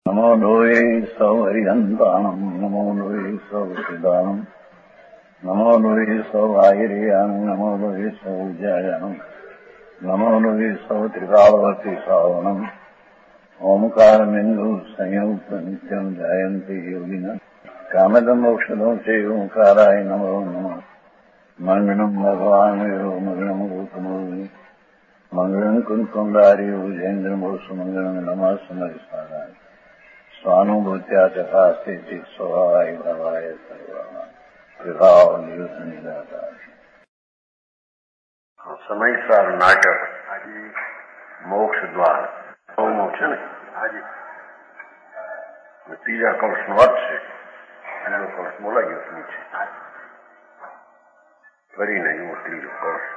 नमो लोये सौहरिहन्ताणम् नमो लोये सौहृदानम् नमो लोये सौभागिर्यानम् नमो लोये सौविद्यायानम् नमो लोये सौत्रिकालवती सावनम् ओंकारमिन्दु संयुक्त नित्यम् ध्यायन्ति योगिनः कामदम् मोक्षदम् चैव ओंकाराय नमो नमः मङ्गलम् भगवान् विरो मङ्गलम् रूपमोहि मङ्गलम् कुन्कुण्डारि भुजेन्द्रमोसु मङ्गलम् नमः समरिसाराय स्वानुभूत्या तथा स्थिति स्वभावाय भवाय विभाव निदाता સમય સાર નાટક મોક્ષ દ્વાર મોક્ષ છે ને ત્રીજા કળશનો અર્થ છે ત્રીજો કળશ બોલાઈ ગયો નીચે ફરી નહીં ત્રીજો કળશ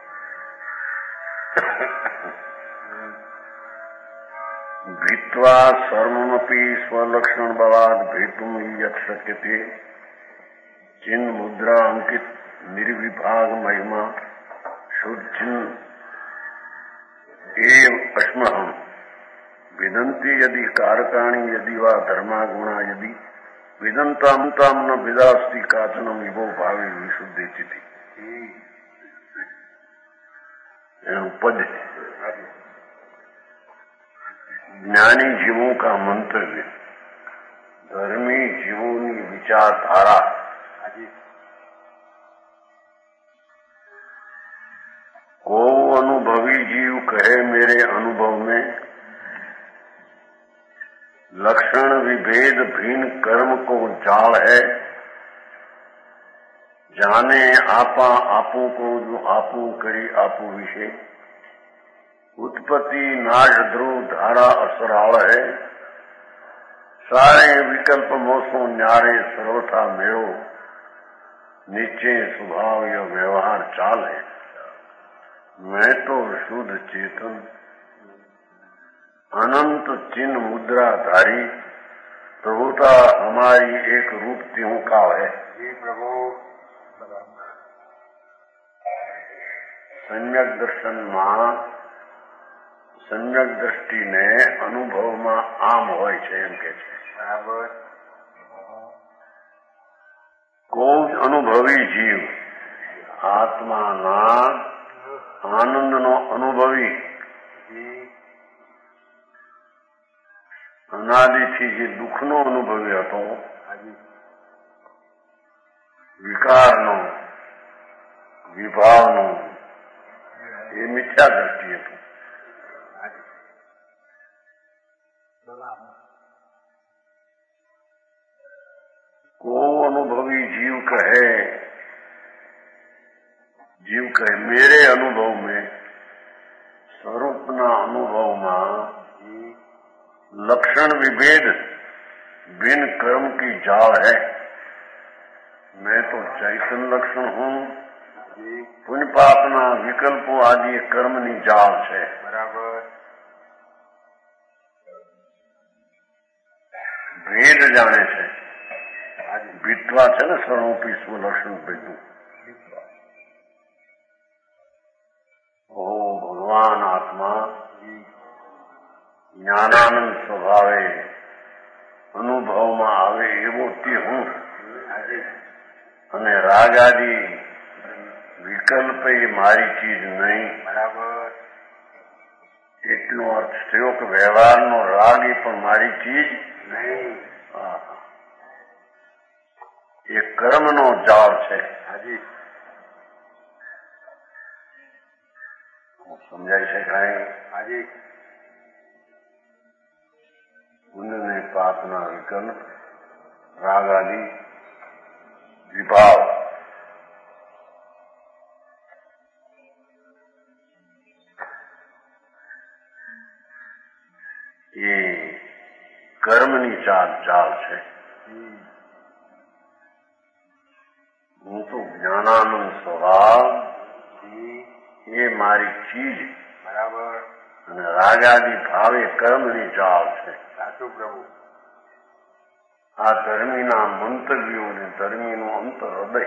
ભીત્વા સર્વમપી સ્વલક્ષણ બવાદ ભેતુમ યત શક્યતે ચિન્હ મુદ્રા અંકિત निर्विभाग महिमा शुद्ध एव अश्महम विदंती यदि कारकाणी यदि वा धर्मा गुणा यदि विदंताम न विदास्ति काचनम इवो भावे विशुद्धि चिति पद ज्ञानी जीवों का मंतव्य धर्मी जीवों की विचारधारा को अनुभवी जीव कहे मेरे अनुभव में लक्षण विभेद भिन्न कर्म को जाल है जाने आपा आपू को जो आपू करी आपू विषय उत्पत्ति नाश ध्रुव धारा असराल है सारे विकल्प मोसों न्यारे सर्वथा मेरो निश्चय स्वभाव या व्यवहार चाल है मैं तो शुद्ध चेतन अनंत चिन्ह मुद्राधारी प्रभुता हमारी एक रूप त्यों का है जी प्रभु सम्यक दर्शन में सम्यक दृष्टि ने अनुभव में आम होय छे एम के छे बराबर कोई अनुभवी जीव आत्मा ना आनंद नो अनुभवी अनादिथी जे दुख नो अनुभवी हतो विकार नो विभाव नो ये मिथ्या दृष्टि हतो को अनुभवी जीव कहे मेरे अनुभव में स्वरूपना अनुभव में लक्षण विभेद बिन कर्म की जाल है मैं तो चैतन्य लक्षण हूँ पुण्य पापना विकल्पों आदि कर्मनी जाल है बराबर भेद जाने से बीतवा है ना सर्वोपी स्वलक्षण भेदू भगवान आत्मा ज्ञानानंद स्वभावे अनुभव में आवे एवो ते हूँ अने राग आदि विकल्प मारी चीज नहीं बराबर एटलो अर्थ थयो कि व्यवहार नो राग पण मारी चीज नहीं ये कर्म नो जाल है हाजी समझाई शकाय આજે पुण्य ने पापना विकल्प राग आदि विभाव ये कर्मनी चाल है હું તો જ્ઞાનાનંદ સ્વભાવ ये मारी चीज बराबर रागादि भावे कर्मनी जाल है साचो प्रभु आ धर्मी ना मंतव्यों ने धर्मी नो अंतर हृदय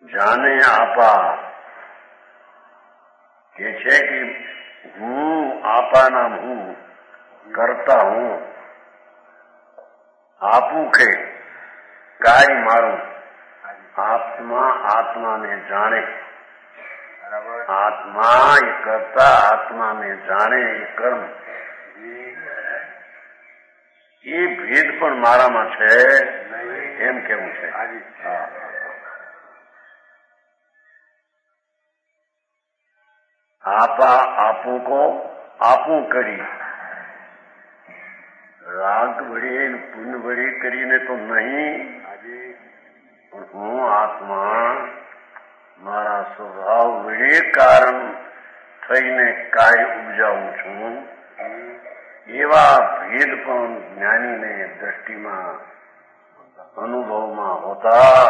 જાને આપા કે છે કે હું આપાના હું કરતા હું આપું કે કાય મારું આત્મા આત્માને જાણે આત્મા એ કરતા આત્માને જાણે એ કર્મ એ ભેદ પણ મારામાં છે એમ કેવું છે. આપા આપું કો આપું કરી રાગ વડે પુન વડે કરીને તો નહીં, પણ હું આત્મા મારા સ્વભાવ વડે કારણ થઈને કાર્ય ઉપજાવું છું. એવા ભેદ પણ જ્ઞાનીને દ્રષ્ટિમાં અનુભવમાં હોતા.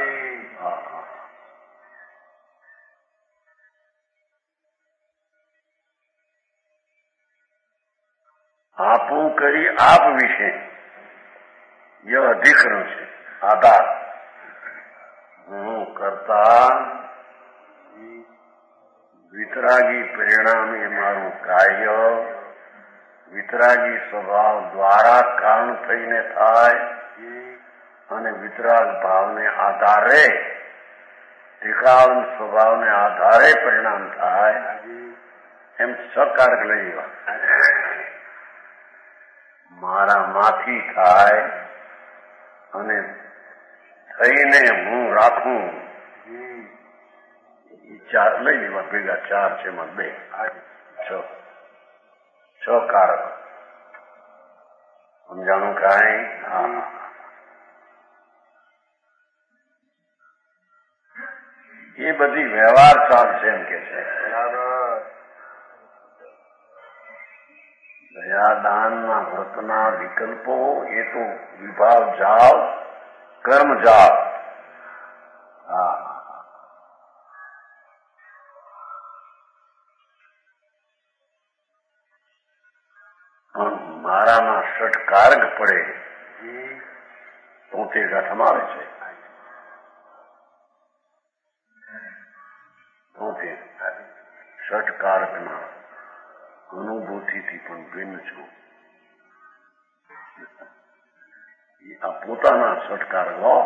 આપું કરી આપ વિશે યહ અધિકરણ છે, આધાર. હું કરતા વિતરાગી પરિણામ એ મારું કાર્ય વિતરાગી સ્વભાવ દ્વારા કારણ થઈને થાય અને વિતરાગ ભાવને આધારે ત્રિકાળ સ્વભાવને આધારે પરિણામ થાય એમ સકારક લઈ લેવા. મારામાંથી થાય અને થઈને હું રાખું એ ચાર લઈ લેવા. ભેગા ચાર છે એમાં બે છ કારક. સમજાણું કાંઈ? હા. એ બધી વ્યવહાર ચાલશે એમ કે છે. દયાદાનના વ્રતના વિકલ્પો એ તો વિભાવ જાવ કર્મ જાવ. હા. મારામાં ષટકારક પડે તો તે ગઠમાં આવે છે. તો તે ષટકારકના અનુભૂતિથી પણ ભિન્ન છું. આ પોતાના ષટકારક હો.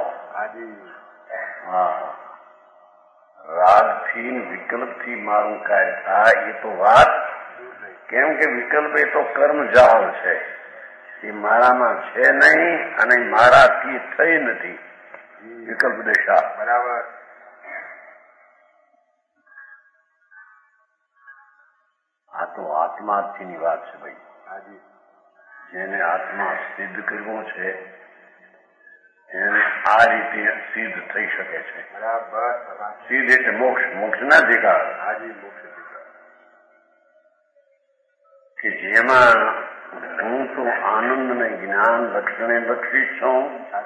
હા. રાગથી વિકલ્પથી મારું કાર્ય થાય એ તો વાત. કેમ કે વિકલ્પ એ તો કર્મ જાળ છે, એ મારામાં છે નહીં અને મારાથી થઈ નથી. વિકલ્પ દશા બરાબર. આ તો આત્માર્થીની વાત છે ભાઈ. જેને આત્મા સિદ્ધ કરવો છે એને આ રીતે સિદ્ધ થઈ શકે છે. બરાબર. સિદ્ધ એટલે મોક્ષ. મોક્ષ ના અધિકાર. મોક્ષ કે જેમાં હું તો આનંદ ને જ્ઞાન લક્ષણે લક્ષિત છું.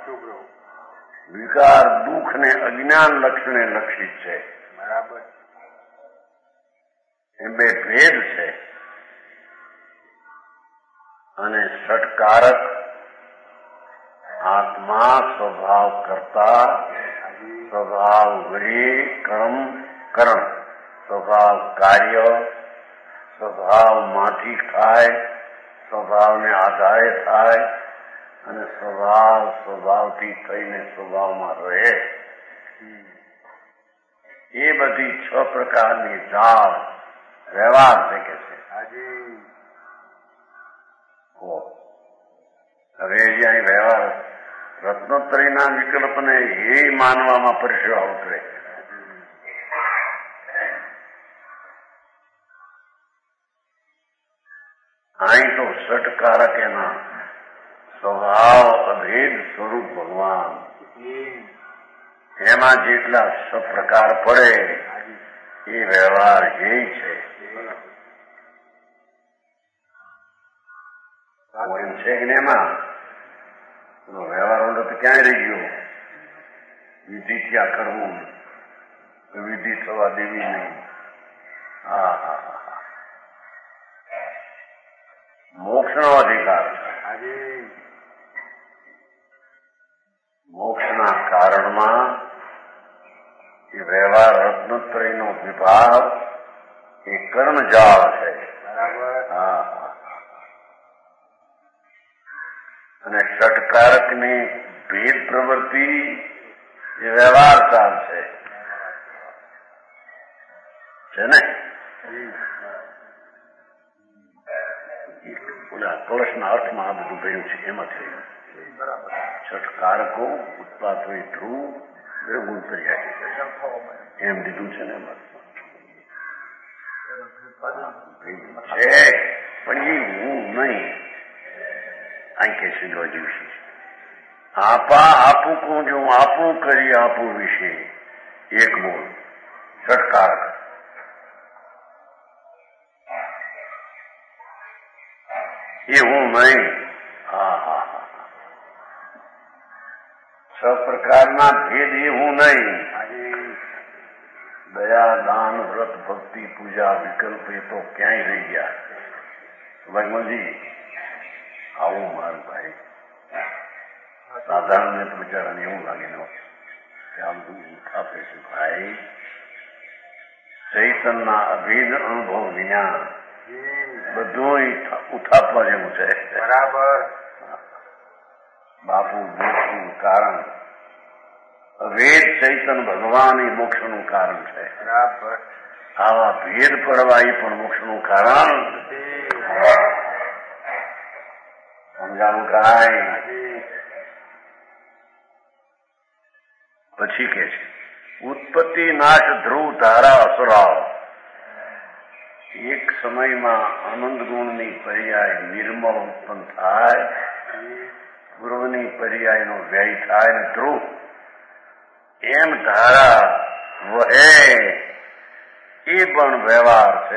વિકાર દુઃખ ને અજ્ઞાન લક્ષણે લક્ષિત છે. બરાબર. એ બે ભેદ છે. અને ષટકારક આત્મા સ્વભાવ કરતા સ્વભાવ વળી કર્મ કરણ સ્વભાવ કાર્ય સ્વભાવમાંથી થાય સ્વભાવને આધારે થાય અને સ્વભાવથી થઈને સ્વભાવમાં રહે. એ બધી 6 પ્રકારની જાળ વ્યવહાર છે કે છે. હવે જ્યાં વ્યવહાર રત્નોત્તરીના વિકલ્પને એ માનવામાં પરસ્યો ઉતરે. અહીં તો ષટકારક એના સ્વભાવ અભેદ સ્વરૂપ ભગવાન એમાં જેટલા પ્રકાર પડે એ વ્યવહાર એ છે. એમ છે કે એમાં વ્યવહાર હોતો તો ક્યાંય રહી ગયો. વિધિ ક્યાં કરવું, વિધિ થવા દેવી નહીં. હા. મોક્ષનો અધિકાર છે. મોક્ષના કારણમાં એ વ્યવહાર રત્નત્રયનો વિભાવ એ કર્મજાળ છે. અને ષટકારકની ભેદ પ્રવૃત્તિ એ વ્યવહાર ચાલ છે ને. ઓલા કળશના અર્થમાં આ બધું કહ્યું છે એમાંથી ષટકારકો ઉત્પાદ હોય ધ્રુવ ગુણ પર્યાય એમ દીધું છે ને એમાં છે. પણ એ હું નહીં આંકે સીધવા જોઈશે. આપા આપું કહું જો આપું કરી આપું વિશે એક બોલ ષટકારક. એ હું નહીં. છ પ્રકારના ભેદ એ હું નહીં. દયા દાન વ્રત ભક્તિ પૂજા વિકલ્પ એ તો ક્યાંય રહી ગયા. ભગવાનજી આવું મારું ભાઈ સાધારણ ને તો બિચારાને એવું લાગે ને કે આમ આપે છે ભાઈ ચૈતનના અભેદ અનુભવ વિના બધું ઉથાપવા જેવું છે. બરાબર. બાપુ મોક્ષનું કારણ અભેદ ચૈતન ભગવાન એ મોક્ષનું કારણ છે. બરાબર. આવા ભેદ પડવા એ પણ મોક્ષનું કારણ. સમજાણું કાંઈ. પછી કે છે ઉત્પત્તિ નાશ ધ્રુવ ધારા અસરાવ. એક સમયમાં આનંદ ગુણની પર્યાય નિર્મળ ઉત્પન્ન થાય, પૂર્વની પર્યાયનો વ્યય થાય ને ધ્રુવ એમ ધારા વહે એ પણ વ્યવહાર છે.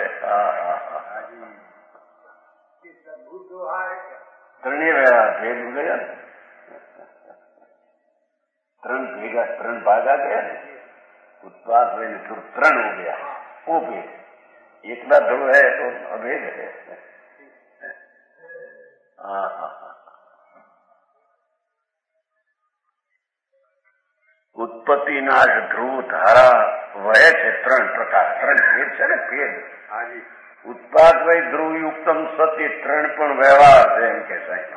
ત્રણેય વ્યવહાર ભેદ ગયા. ત્રણ ભાગા ગયા. उत्पाद में त्रण हो गया वो भेद. एकला ध्रुव है तो अभेद है. उत्पत्ति नाश ध्रुव धारा वह છે ત્રણ પ્રકાર. ત્રણ ભેદ છે ને ભેદ. ઉત્પાદ વય ધ્રુવ યુક્તમ સત્ય ત્રણ પણ વ્યવહાર છે એમ કે સાહેબ.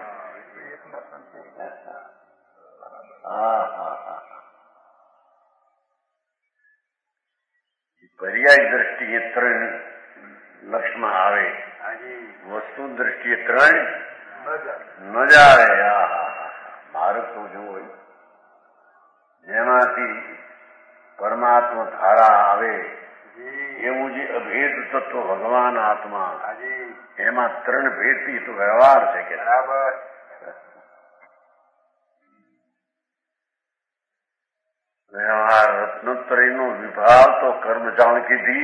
પર્યાય દ્રષ્ટિએ ત્રણ લક્ષમાં આવે, વસ્તુ દ્રષ્ટિએ ત્રણ ન જ આવે. મારું તો જોવું જેમાંથી પરમાત્મા ધારા આવે એવું જે અભેદ તત્વ ભગવાન આત્મા એમાં ત્રણ ભેદથી તો વ્યવહાર છે કે બરાબર. વ્યવહાર રત્નોત્તરીનો વિભાગ તો કર્મજાણ કીધી.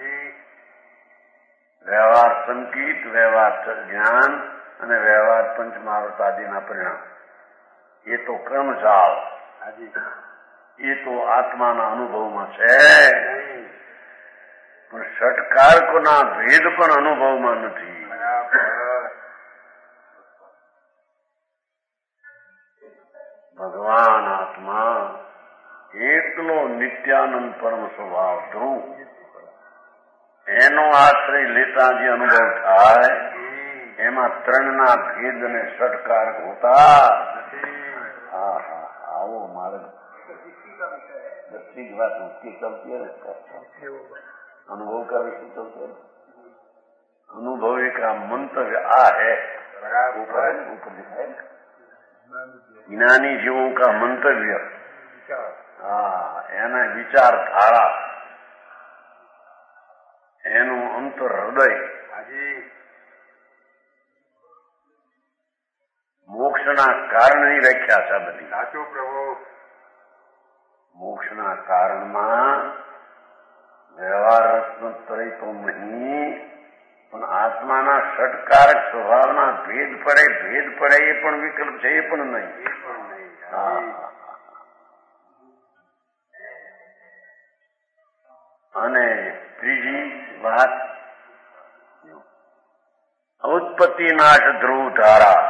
વ્યવહાર સંકિત, વ્યવહાર જ્ઞાન અને વ્યવહાર પંચમહાવૃત આદિના પરિણામ એ તો કર્મજાળ. એ તો આત્માના અનુભવમાં છે પણ ષટકારકોના ભેદ પણ અનુભવમાં નથી. ભગવાન આત્મા એકલો નિત્યાનંદ પરમ સ્વભાવ ધ્રુવ એનો આશ્રય લેતા જે અનુભવ થાય એમાં ત્રણના ભેદ અને ષટકારક હોતા. આવો માર્ગ દસરી बात उसकी चलती है. अनुभव का विषय चलते है. अनुभव का मंतव्य आ है ऊपर लिखा है. ज्ञानी जीवों का मंतव्य એના વિચારધારા એનું અંતર હૃદય મોક્ષના કારણની વ્યાખ્યા છે બધી. સાચું પ્રભુ. મોક્ષના કારણમાં વ્યવહાર રત્નોત્તરી તો નહીં પણ આત્માના ષટકારક સ્વભાવના ભેદ પડે એ પણ વિકલ્પ છે. એ પણ નહીં. અને ત્રીજી વાત ઉત્પત્તિ નાશ ધ્રુવ ધારા.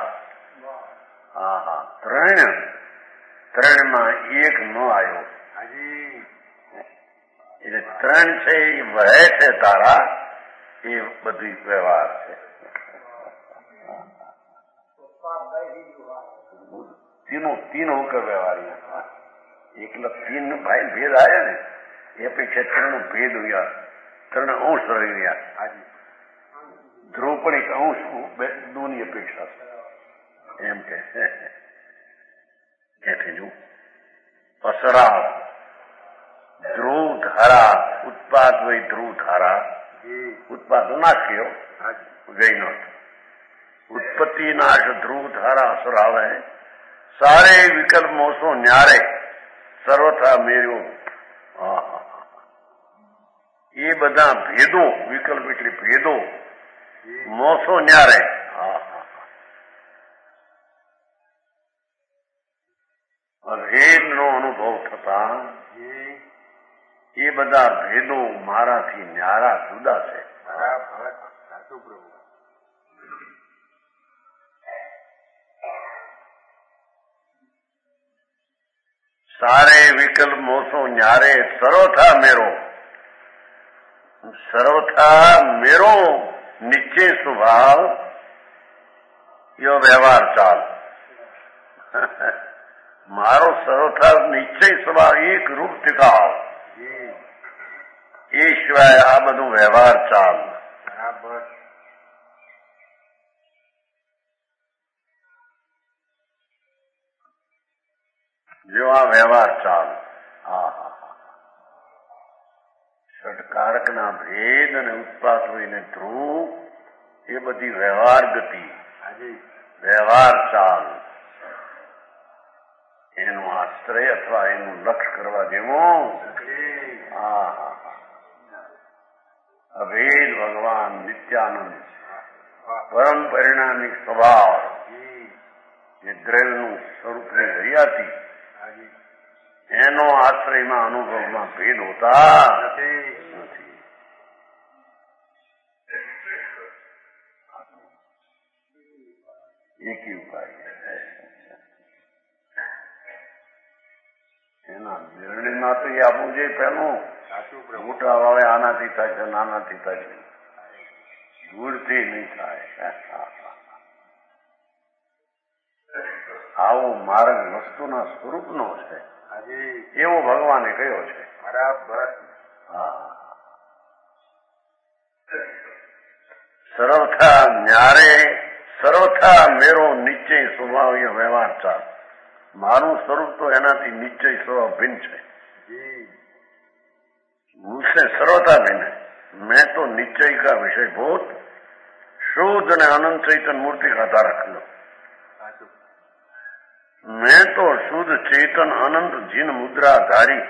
ત્રણમાં એક ન આવ્યો. એટલે ત્રણ છે એ વહે છે તારા, એ બધી વ્યવહાર છે. तीनों का व्यवहार एकला तीन भाई भेद आया ने ये अपेक्षा त्रण भेद हुआ, त्रण अंश रही रहा. ध्रुव पण एक अंश दोनी अपेक्षा एम के जो असरा ध्रुव धारा उत्पाद वही ध्रुव धारा उत्पाद नाश्यो गई न उत्पत्ति नाश ध्रुव धारा असराव है. सारे विकल्प मोसो न्यारे सर्वथा मेरो. ये बधा भेदो विकल्प એટલે भेदो मोसो न्यारे. भेद नो अनुभव थता ये बधा भेदो माराथी न्यारा जुदा છે. सारे विकल्प मोसो न्यारे सर्वथा मेरो निश्चय स्वभाव यो व्यवहार चाल. मारो सर्वथा निश्चय स्वभाव एक रूप टिकाव ये सिवाय आ बधु व्यवहार चाल. जो आ व्यवहार चाल षटकारक ना भेद ने उत्पाद ने ध्रुव ये बधी व्यवहार गति व्यवहार चाल एनु आश्रय अथवा एनु लक्ष्य करवा जेवो. अभेद भगवान नित्यानंद परम परिणामी स्वभाव ये द्रव्य स्वरूप ने हरियाती एनो आश्रय में अनुभव में भेद होता नहीं. एक ही उपाय है एना निर्णय में तो ये आपू जे पहलू मोटा वाले आना थी था नाना थी था दूर थी नहीं था. આવો માર્ગ વસ્તુના સ્વરૂપનો છે એવો ભગવાને કહ્યો છે. બરાબર. સર્વથા મેરો નિશ્ચય સ્વભાવ એ વ્યવહાર ચાલ. મારું સ્વરૂપ તો એનાથી નિશ્ચય સ્વભાવ ભિન્ન છે. मुझसे सर्वथा भिन्न है. मैं तो निश्चय का विषयभूत शुद्ध ने अनंत चैतन मूर्ति का धारक हूं. मैं तो शुद्ध चेतन अनंत जिन मुद्राधारी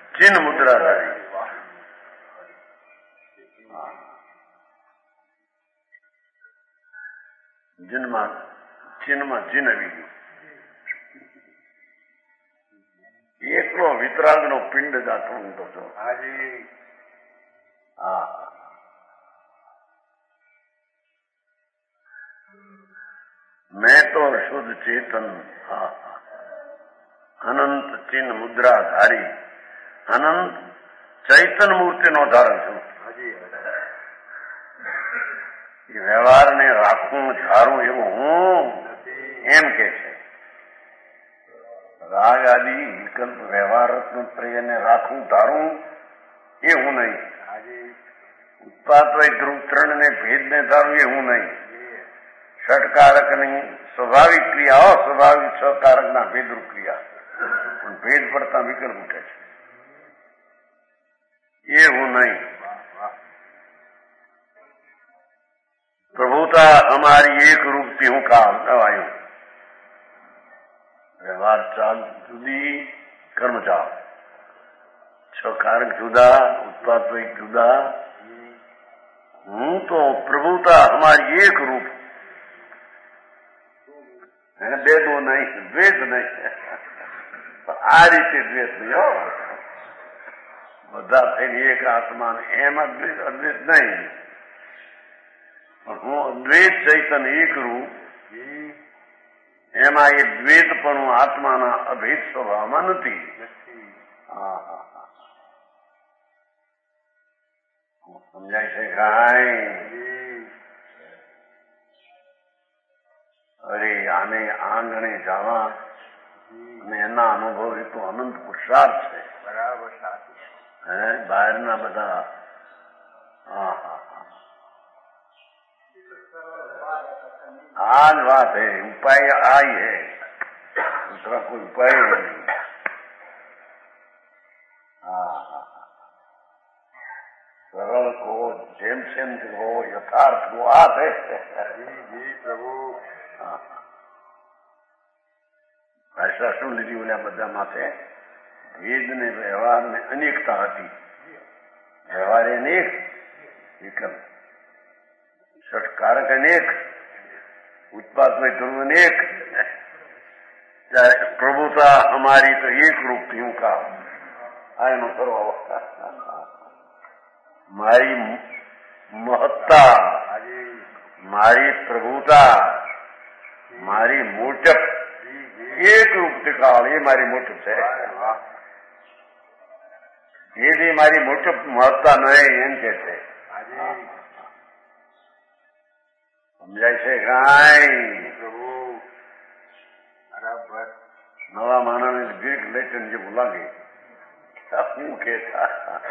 जिनमा चिन्हमा जिन આવી ગયું. એકલો વિતરાગનો પિંડ જાતો ઊંધો છો. मैं तो शुद्ध चेतन अनंत चिन्ह मुद्राधारी अनंत चैतन मूर्ति नो धारण छू. व्यवहार ने राखू झारू एवं हूँ एम के छे. राग आदि विकल्प व्यवहार रत्नत्रय ने राखू धारू ये हूँ नहीं. उत्पाद ध्रुव त्रण ने भेद ने धारू ये हूँ नहीं. षटकारक नहीं स्वाभाविक क्रिया अस्वाभाविक छकारक ना भेदरूप क्रिया भेद पड़ता विकल्प उठे छे ये हूँ नहीं. प्रभुता हमारी एक रूप थी हूँ का दवायु व्यवहार चाल जुदी कर्म चाल छकारक जुदा उत्पाद जुदा. हूँ तो प्रभुता हमारी एक रूप भेदो नहीं द्वेष नहीं. आ रीते द्वेष नहीं हो બધા થઈને એક આત્મા એમ અદ્વૈત નહીં. હું અદ્વૈત ચૈતન એક રૂપ એમાં એ દ્વૈતપણું આત્માના અભેદ સ્વભાવમાં નથી. શેખાય. અરે આને આંગણે જવા અને એના અનુભવ એ તો અનંત પુરુષાર્થ છે. બરાબર સાચું. બહારના બધા आज बात है. उपाय आई है, दूसरा कोई उपाय नहीं. सरल को जेम सेम हो यथार्थ को आत है. जी प्रभु. ભાષા શું લીધી ઓલા બધા માથે? વેદ ને વ્યવહાર ને અનેકતા હતી. વ્યવહાર અનેક, વિકલ્પ ષટકારક અનેક, उत्पाद में ध्रुव अनेक. प्रभुता हमारी तो एक रूप थी का आय न करो. मारी महत्ता, मारी प्रभुता, मारी मोटप एक रूप दिखाओ. ये मारी मोटप है. यदि मारी मोटप महत्ता न है एम कहते સમજાય છે કાંઈ? પ્રભુ બરાબર. નવા માનવને ગ્રીક લેટન જેવું લાગે. શું કહેતા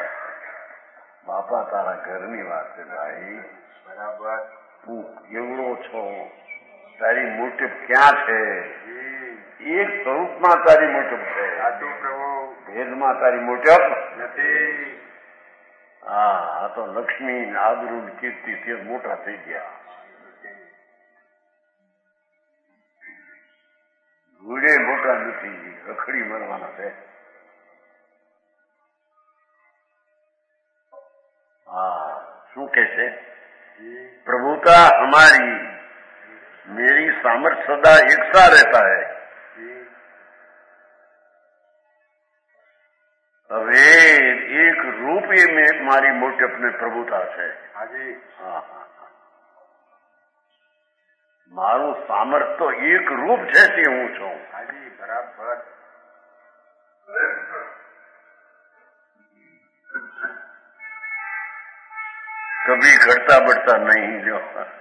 બાપા તારા ઘરની વાત છે ભાઈ. બરાબર. તું કેવડો છો? તારી મોટપ ક્યાં છે? એક સ્વરૂપમાં તારી મોટપ છે. સાચું પ્રભુ. ભેદમાં તારી મોટપ નથી. હા, આ તો લક્ષ્મી આબરૂ કીર્તિ તે મોટા થઈ ગયા. ગુડે મોટા નથી, રખડી મરવાના છે. હા, શું કે છે? प्रभुता हमारी, मेरी सामर्थ्य सदा एक सा रहता है. હવે એક રૂપ એ મારી મોટી अपने प्रभुता છે. મારું સામર્થ્ય તો એક રૂપ છે તે હું છું. બરાબર. કભી ઘટતા બઢતા નહીં. જો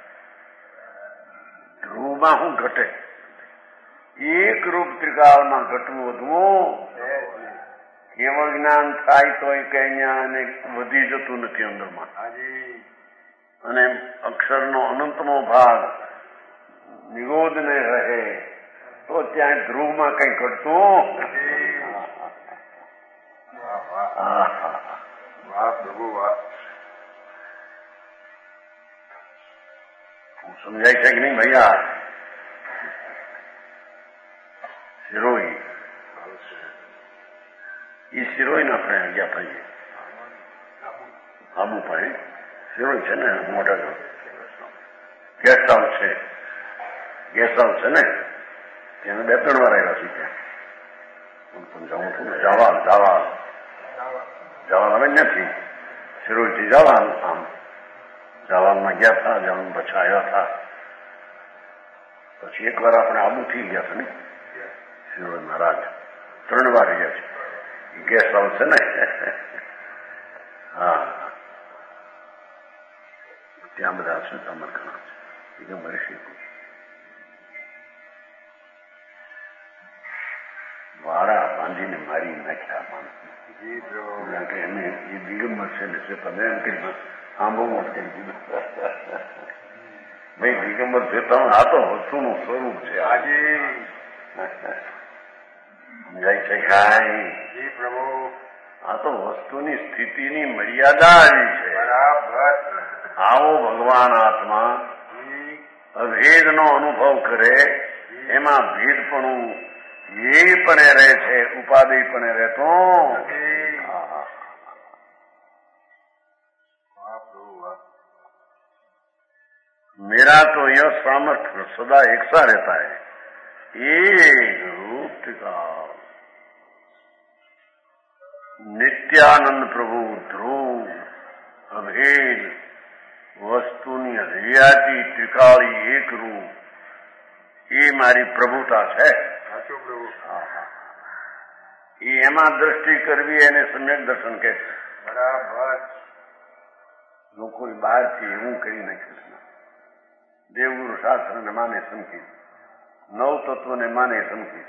ધ્રુવમાં શું ઘટે? એક રૂપ ત્રિકાળમાં ઘટવું વધવું કેવળ જ્ઞાન થાય તો એ કઈ જ્ઞાન વધી જતું નથી અંદરમાં. અને અક્ષરનો અનંતનો ભાગ નિરોધ ને રહે તો ત્યાં ધ્રુવમાં કઈ ઘટતું સમજાય છે કે નહીં ભૈયા? શિરોઈ એ શિરોઈને આપણે ગયા થઈએ. આબુ પણ શિરોઈ છે ને મોટા ગેસ્ટ હાઉસ છે. ગેસ્ટ હાઉસ છે ને ત્યાં 2-3 વાર આવ્યા છે. ત્યાં જાઉં છું. જવાલ અમે નથી. શિરોઈથી જવાલ આમ જવાલમાં ગયા હતા. જવાન પછી આવ્યા હતા. પછી એક વાર આપણે આબુથી ગયા હતા ને શિરોઈ મહારાજ. 3 વાર ગયા છે. ગેસ્ટ હાઉસ છે ને. હા, ત્યાં બધા છે તમારે ઘણા છે. દિગંબર શીખવું વાળા બાંધીને મારી નાખ્યા માણસ. એને એ દિગંબર છે ને તમે એમ કરી આંબો મોટ કરી દીધું. ભાઈ દિગંબર છે તમે આ તો વસ્તુનું સ્વરૂપ છે. આજે સમજાય છે કાંઈ? પ્રભુ આ તો વસ્તુની સ્થિતિની મર્યાદા આવી છે. આવો ભગવાન આત્મા અભેદનો અનુભવ કરે એમાં ભેદપણું એ પણ રહે છે, ઉપાધિ પણ રહેતો. मेरा तो यह सामर्थ्य सदा एक सा रहता है. एक रूप का नित्यानंद प्रभु ध्रुव अभेद वस्तुની હરિયાતી ત્રિકાળી એક રૂપ એ મારી પ્રભુતા છે. સાચું પ્રભુ. એ એમાં દ્રષ્ટિ કરવી એને સમ્યક દર્શન કહે છે. બરાબર. જો કોઈ બહારથી એવું કરી નાખ્યું. દેવગુરુ શાસ્ત્રને માને સમકી, નવ તત્વને માને સમકી.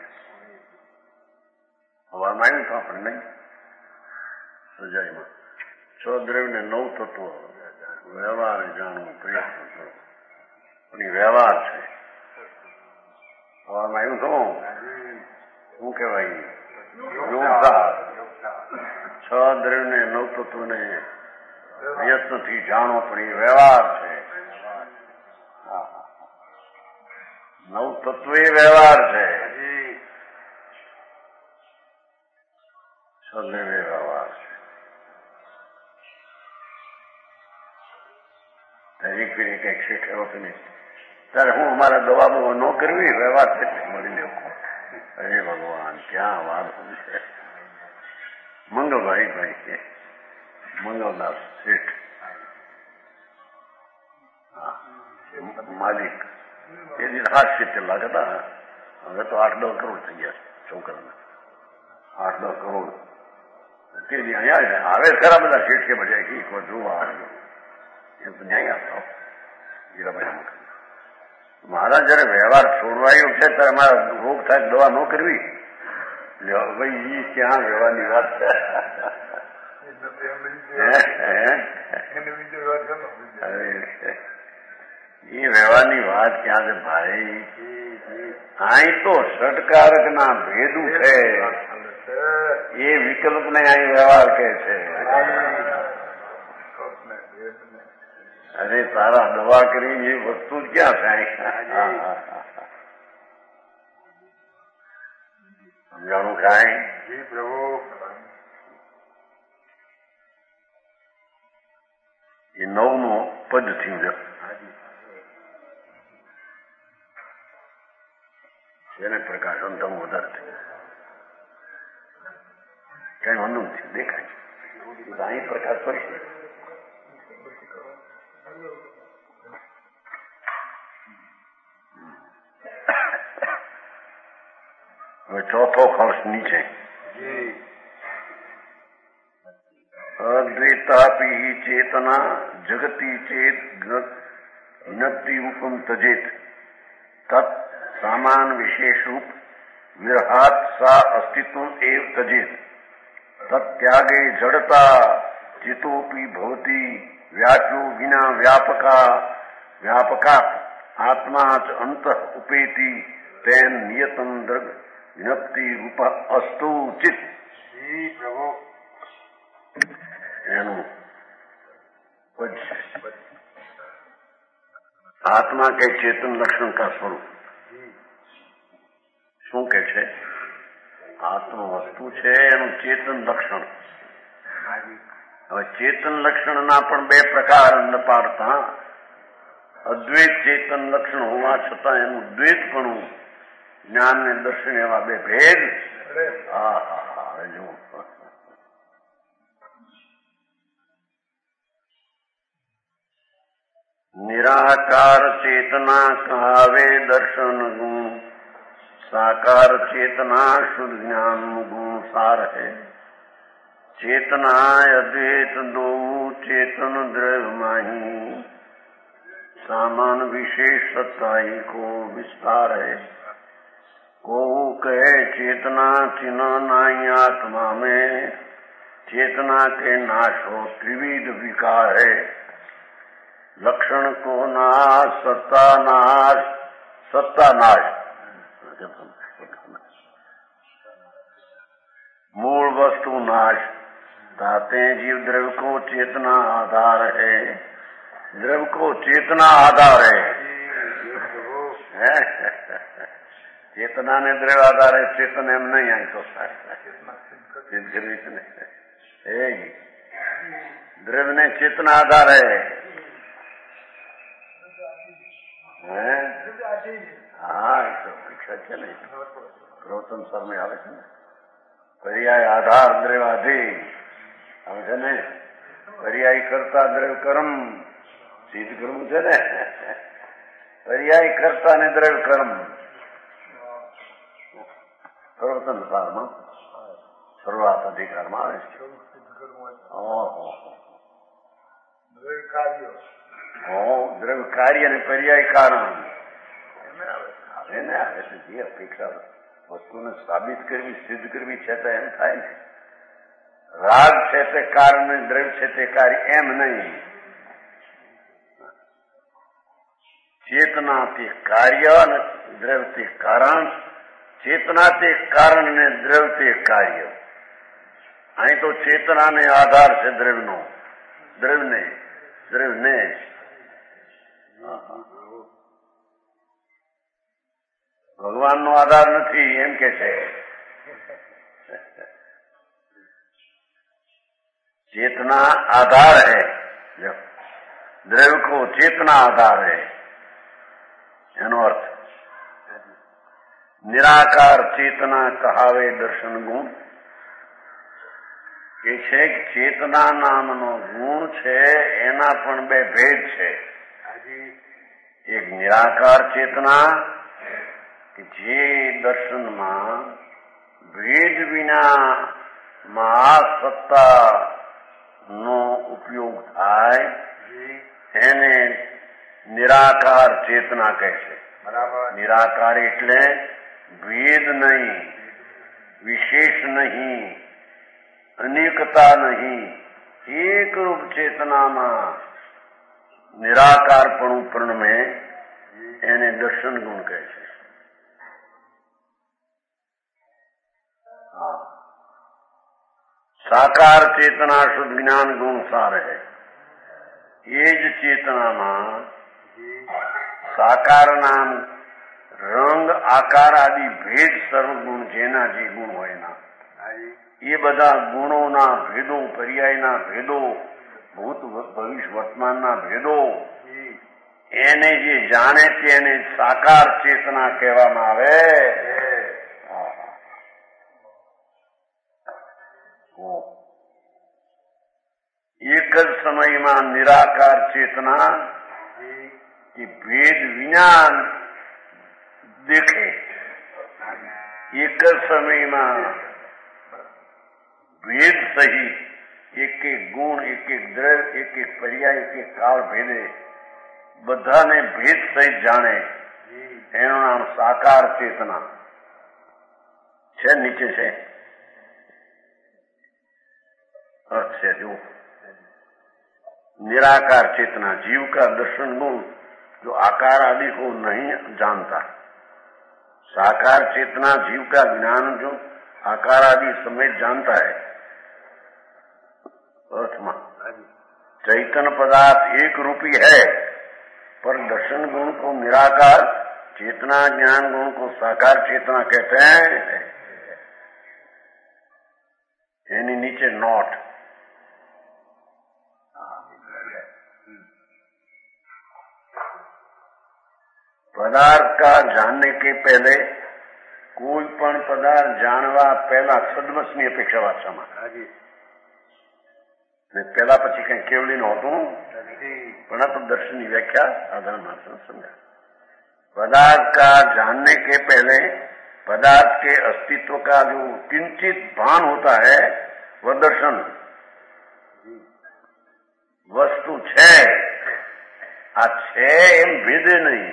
હવામાં આવ્યું તો આપણે નહીં સજાઈમાં 6 દ્રવ્યને 9 તત્વો વ્યવહાર જાણવું પ્રયત્ન કરો, પણ એ વ્યવહાર છે. હવામાં આવ્યું તો શું કહેવાય? યોગસાર. 6 દ્રવ્યને 9 તત્વને પ્રયત્નથી જાણો, પણ એ વ્યવહાર છે. 9 તત્વ એ વ્યવહાર છે. 6 દ્રવ્ય વ્યવહાર છે. એક ફેરી કઈક શેઠ એવો કે નહીં, ત્યારે હું અમારા દવા બવા ન કરવી, વ્યવહાર છે મળી લેવું. અરે ભગવાન, ક્યાં વાત છે. મંગલભાઈ છે, મંગલદાસ શેઠ માલિક. એ દિવસ 70 લાખ હતા. હવે તો 8-10 કરોડ થઈ ગયા છોકરાને. 8-10 કરોડ તે દી અહીંયા આવે ખરા બધા શેઠ કે બધા એક વાર જોવા આવ્યો. એમ તો ન્યાય આપતો હીરાભાઈ. મારા જયારે વ્યવહાર છોડવાયો છે ત્યારે મારા રોગ થાય દવા ન કરવી. ભાઈ એ ક્યાં વ્યવહારની વાત છે? એ વ્યવહારની વાત ક્યાં છે ભાઈ? અહીં તો ષટકારક ના ભેદું છે. એ વિકલ્પ ને અહીં વ્યવહાર કે છે. અરે તારા દવા કરી એ વસ્તુ જ ક્યાં થાય? સમજાણું કાંઈ? જી પ્રભુ. એ 9નું પદ થયું એને પ્રકાશ અંતમ વધારે થયું. કઈ વાંધો નથી, દેખાય અહીં પ્રકાશ પડશે. હવે ચોથો ખર્ચ નીચે. અદ્વૈતાપી ચેતના જગતી ચેત જ્ઞપ્તિ રૂપમ તજેત તत् સામાન વિશેષ રૂપ વિરહાત સા અસ્તિત્વ એવ તજેત તત્યાગે જડતા ચિતોપી ભવતી વ્યાચો વિના વ્યાપકા આત્મા ચ અંત ઉપેતી તેન નિયતમ દ્રગ જ્ઞપ્તિ રૂપ અસ્તુ ચિત. પ્રભુ એનું આત્મા કે ચેતન લક્ષણ કા સ્વરૂપ શું કે છે? આત્મ વસ્તુ છે એનું ચેતન લક્ષણ. હવે ચેતન લક્ષણના પણ 2 પ્રકાર ન પાડતા. અદ્વૈત ચેતન લક્ષણ હોવા છતાં એનું દ્વૈતપણું જ્ઞાન ને દર્શન એવા 2 ભેદ. જો નિરાકાર ચેतना કહાવે દર્શન ગુણ, साकार चेतना शुद्ध ज्ञान गुण सार है. चेतना अद्वैत दो चेतन द्रव्य माही, सामान विशेष सत्ताई को विस्तार है. को कहे चेतना चिन्ह नाई आत्मा में, चेतना के नाश हो त्रिविध विकार है. लक्षण को नाश सत्ता नाश मूल वस्तु नाश ताते जीव द्रव्य को चेतना आधार है. द्रव्य को चेतना आधार है. चेतना ने द्रव्य आधार है. चेतन एम नहीं आई तो द्रव्य ने चेतना आधार है. हाँ परीक्षा છે ને પ્રવચન સર में આવે છે ને પર્યાય આધાર દ્રવ્યાધી આવે છે ને. પર્યાય કરતા દ્રવ્ય કર્મ સિદ્ધ કરવું છે ને. પર્યાય કરતા ને દ્રવ્ય કર્મ પ્રવચન સારમાં શરૂઆત અધિકારમાં આવે છે. દ્રવ્ય કાર્ય અને પર્યાય કારણ એને આવે છે. જે અપેક્ષા વસ્તુને સાબિત કરવી, સિદ્ધ કરવી છે તો એમ થાય ને. રાગ છે તે કારણ, દ્રવ્ય છે તે કાર્ય, એમ નહીં. ચેતના તે કાર્ય અને દ્રવ્ય તે કારણ, ચેતના તે કારણ ને દ્રવ્ય તે કાર્ય. અહીં તો ચેતનાને આધાર છે દ્રવ્યનો, દ્રવ્યને ભગવાનનો આધાર નથી એમ કે છે. चेतना आधार है, द्रव्य को चेतना आधार है. એનો અર્થ નિરાકાર ચેતના કહાવે દર્શન ગુણ. એ છે કે ચેતના નામનો ગુણ છે, એના પણ બે ભેદ છે. એક નિરાકાર ચેતના કે જે દર્શનમાં ભેદ વિનામાં સત્તા નો ઉપયોગ થાય એને નિરાકાર ચેતના કહે છે. નિરાકાર એટલે ભેદ નહીં, વિશેષ નહીં, અનેકતા નહીં, એક રૂપ ચેતનામાં નિરાકારપણું પ્રણમે એને દર્શન ગુણ કહે છે. साकार चेतना शुद्ध ज्ञान गुण सार है. ये ज चेतनाમાં સાકાર નામ રંગ આકાર આદિ ભેદ સર્વગુણ જેના જે ગુણ હોય ના એ બધા ગુણોના ભેદો, પર્યાયના ભેદો, ભૂત ભવિષ્ય વર્તમાનના ભેદો એને જે જાણે છે એને સાકાર ચેતના કહેવામાં આવે. એક જ સમયમાં નિરાકાર ચેતના કે ભેદ વિના દેખે, એક જ સમયમાં ભેદ સહિત એક એક ગુણ, એક એક દ્રવ્ય, એક એક પર્યાય, એક એક કાળ ભેદે બધાને ભેદ સહિત જાણે એનું નામ સાકાર ચેતના છે. નીચે છે अर्थ से जो निराकार चेतना जीव का दर्शन गुण जो आकार आदि को नहीं जानता, साकार चेतना जीव का ज्ञान जो आकार आदि समेत जानता है. अर्थमा चैतन्य पदार्थ एक रूपी है, पर दर्शन गुण को निराकार चेतना, ज्ञान गुण को साकार चेतना कहते हैं. यानी नीचे नोट पदार्थ का जानने के पहले कोई पण पदार्थ जानवा पहला सदमसनी अपेक्षा वाचाમાં ને પહેલા પછી કઈ કેવલી નહોતું, પણ આ તો દર્શનની વ્યાખ્યા સાધારણ માણસ સમજા. पदार्थ का जानने के पहले पदार्थ के अस्तित्व का जो किंचित भान होता है वह दर्शन. वस्तु છે આ છે એમ ભેદે નહીં.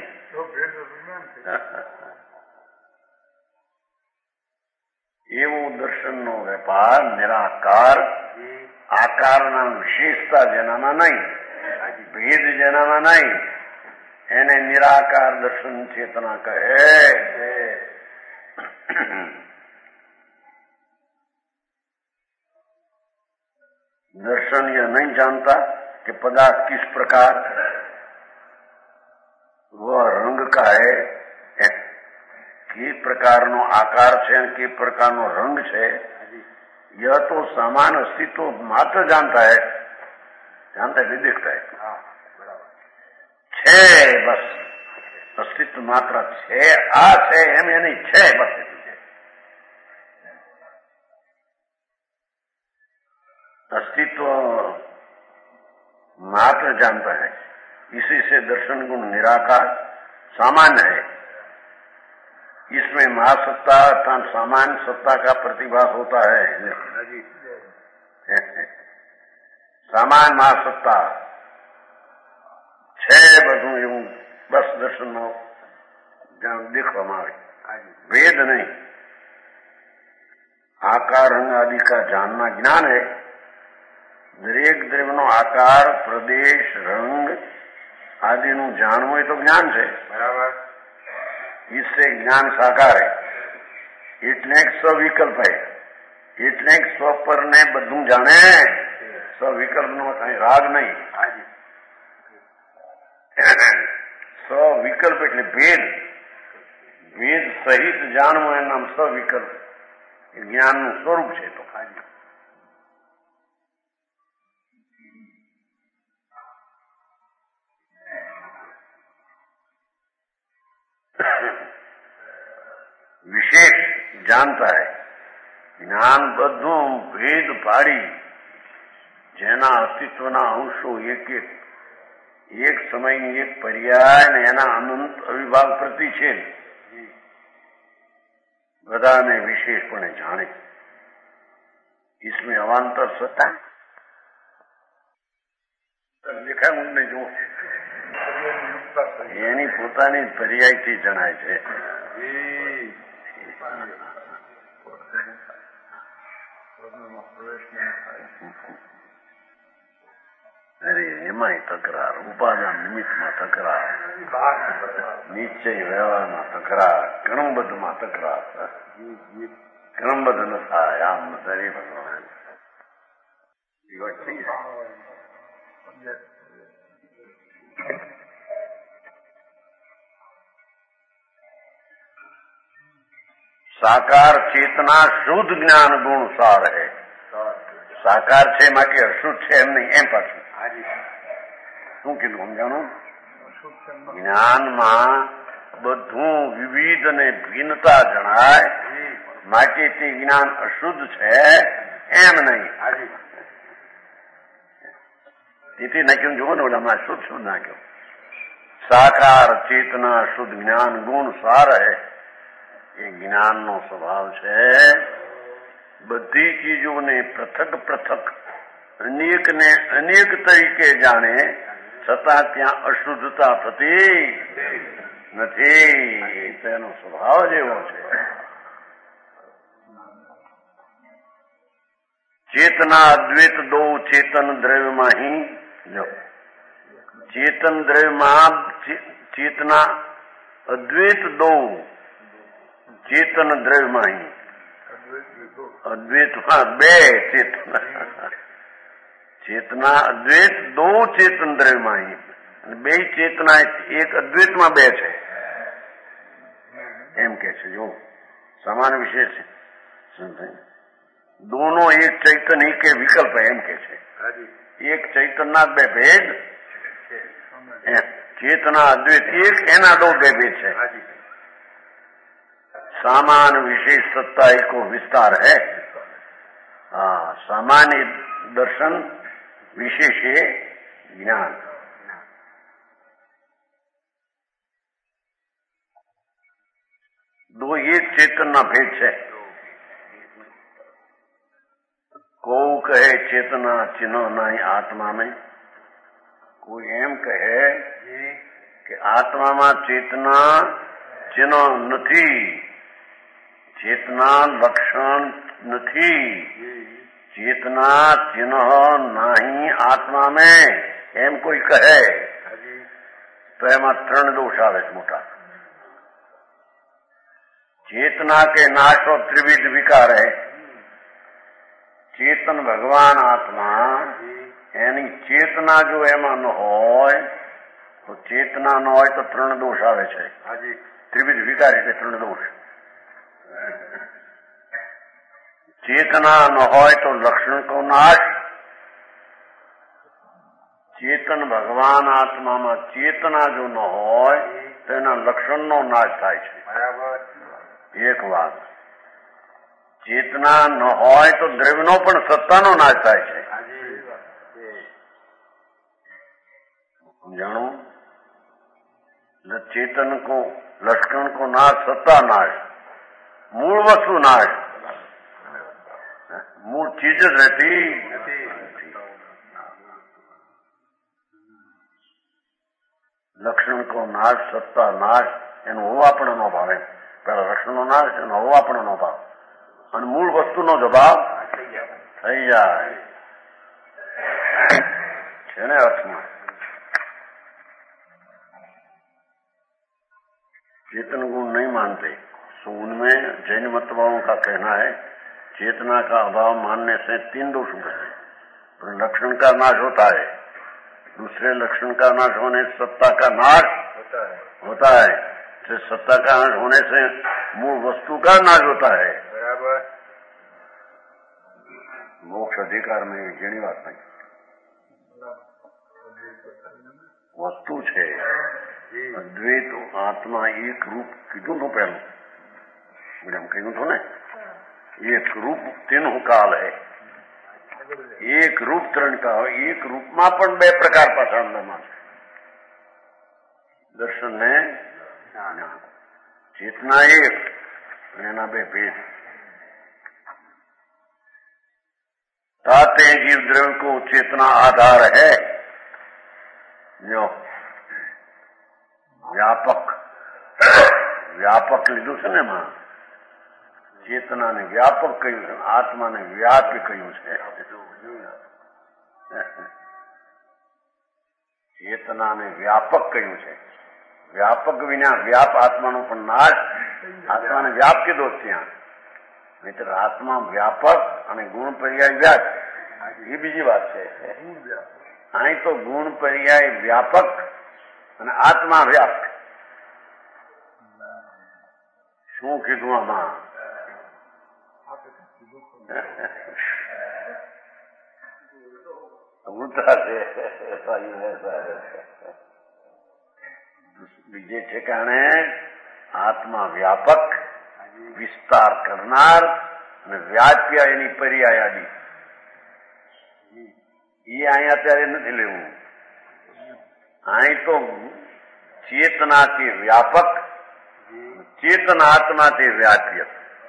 એવું દર્શનનો વેપાર નિરાકાર, આકારના વિશેષતા જેનામાં નહીં, ભેદ જેનામાં નહીં, એને નિરાકાર દર્શન ચેતના કહે. दर्शन यह नहीं जानता कि पदार्थ किस प्रकार वह रंग का है, कि प्रकारનો આકાર છે અને કે પ્રકારનો રંગ છે. यह तो समान अस्तित्व मात्र जानता है, देखता है. છે બસ अस्तित्व मात्र છે, આ છે એમ એની છે બસ. अस्तित्व मात्र जानता है. इसी से दर्शन गुण निराकार सामान्य है. इसमें महासत्ता अर्थात सामान्य सत्ता का प्रतिभास होता है. सामान्य महासत्ता છે બધું એવું બસ દર્શનનો દેખવામાં આવે, वेद नहीं। आकार रंग आदि का जानना ज्ञान है। दरेक द्रव्यનો आकार प्रदेश रंग आदिનું જાણવું એ તો જ્ઞાન છે, બરાબર। इससे ज्ञान साकार है, એટલે સ્વવિકલ્પ है, એટલે સ્વ પર ને બધું જાણે, સ્વવિકલ્પનો કઈ રાગ નહીં। સ્વવિકલ્પ એટલે ભેદ, વેદ સહિત જાણવું એ નામ સ્વવિકલ્પ, જ્ઞાનનું સ્વરૂપ છે। તો વિશેષ જાણતા હૈ, જ્ઞાન બધું ભેદ પાડી જેના અસ્તિત્વના અંશો એક સમયની એક પર્યાય ને એના અનંત અવિભાગ પ્રતિ છે, બધાને વિશેષપણે જાણે। इसमें अवान्तर सत्ता દેખાય મને જો એની પોતાની પર્યાયથી જણાય છે। અરે એમાંય તકરાર, ઉપાદાન નિમિત્તમાં તકરાર, નિશ્ચય વ્યવહારમાં તકરાર, ક્રમબદ્ધમાં તકરાર, ક્રમબદ્ધ ન થાય આમ નથી ભગવાન। साकार चेतना शुद्ध ज्ञान गुण सार है। साकार છે માટે અશુદ્ધ છે એમ નહીં, એમ પાછું શું કીધું સમજાણું? જ્ઞાનમાં બધું વિવિધ અને ભિન્નતા જણાય માટે તે જ્ઞાન અશુદ્ધ છે એમ નહીં। તેથી નાખ્યું જુઓ ને ઓલામાં શુદ્ધ શુદ્ધ નાખ્યો। સાકાર ચેતના શુદ્ધ જ્ઞાન ગુણ સાર હે, એ જ્ઞાનનો સ્વભાવ છે। બધી ચીજોને પૃથક પૃથક અનેકને અનેક તરીકે જાણે છતાં ત્યાં અશુદ્ધતા થતી નથી, તેનો સ્વભાવ જ એવો છે। चेतना अद्वैत दो चेतन द्रव्य में ही जो चेतन द्रव्य में चेतना अद्वैत दो चेतन द्रव्य में ही अद्वैत बे चेतना चेतना अद्वैत दो चेतन द्रव्य में ही बे चेतना एक अद्वैत में बे है एम के जो समान विशेष है। दोनों एक चैतन्य ही के विकल्प है एम के छे। एक चैतन्य बे भेद, चेतना अद्वैत एक एना दो बे भेद है। सामान्य विशेष सत्ता एको विस्तार है। सामान्य दर्शन विशेष है ज्ञान। दो एक चेतना भेद है। को कहे चेतना चिन्ह नहीं आत्मा में, कोई एम कहे कि आत्मा में चेतना चिन्ह नहीं, चेतना लक्षण नहीं, चेतना चिन्ह नहीं आत्मा में एम कोई कहे तो एमा 3 दोष आवे मोटा। चेतना के नाशो त्रिविध विकार है। चेतन भगवान आत्मा यानी चेतना जो एमा न होय तो चेतना न होय तो 3 दोष आवे छे। त्रिविध विकार એટલે 3 दोष। चेतना न होय तो लक्षण को नाश, चेतन भगवान आत्मा में चेतना जो न होय तेना लक्षण नो नाश थाय छे। एक बात, चेतना न होय तो द्रव्यनो पण सत्तानो नाश थाय छे। जानो चेतन को लक्षण को नाश, सत्ता नाश, मूल वस्तु नाश, मूल चीज रहती। લક્ષણ કો નાશ, સત્તા નાશ, એનો હોવાપણો ન ભાવે. પેલા લક્ષણનો નાશ, એનો હોવાપણો ન ભાવ અને મૂળ વસ્તુનો જવાબ થઈ જાય છે ને અર્થમાં. चेतन गुण नहीं मानते, सो उनमें जैन मतवाओं का कहना है चेतना का अभाव मानने से 3 दोष होते हैं. लक्षण का नाश होता है, दूसरे लक्षण का नाश होने से सत्ता का नाश होता है, सत्ता का नाश होने से मूल वस्तु का नाश होता है. बराबर. मोक्ष अधिकार में जेनी बात नहीं, वस्तु છે અદ્વૈત આત્મા એક રૂપ કીધું તો પહેલું એમ કહ્યું હતું ને, એક રૂપ તેનું કાલ હે, એક રૂપ 3 કાળ. એક રૂપમાં પણ 2 પ્રકાર પાછા અંદરમાં છે. દર્શન ને ચેતના એક, એના 2 ભેદ. ताते जीव द्रव्य को चेतना आधार है. जो વ્યાપક લીધું છે ને એમાં, ચેતનાને વ્યાપક કહ્યું છે, આત્માને વ્યાપ્ય કહ્યું છે. ચેતનાને વ્યાપક કહ્યું છે. વ્યાપક વિના વ્યાપ આત્માનો પણ નાશ. આત્માને વ્યાપ કીધો ત્યાં, નહીતર આત્મા વ્યાપક અને ગુણ પર્યાય વ્યાપ એ બીજી વાત છે. અહીં તો ગુણ પર્યાય વ્યાપક અને આત્મા વ્યાપક. શું કીધું આમાં? ઉલટા છે. બીજે ઠેકાણે આત્મા વ્યાપક, વિસ્તાર કરનાર અને વ્યાપ્ય એની પર્યાય આદિ. એ અહીં અત્યારે નથી લેવું. અહીં તો ચેતનાથી વ્યાપક, ચેતન આત્માથી વ્યાપ્ય.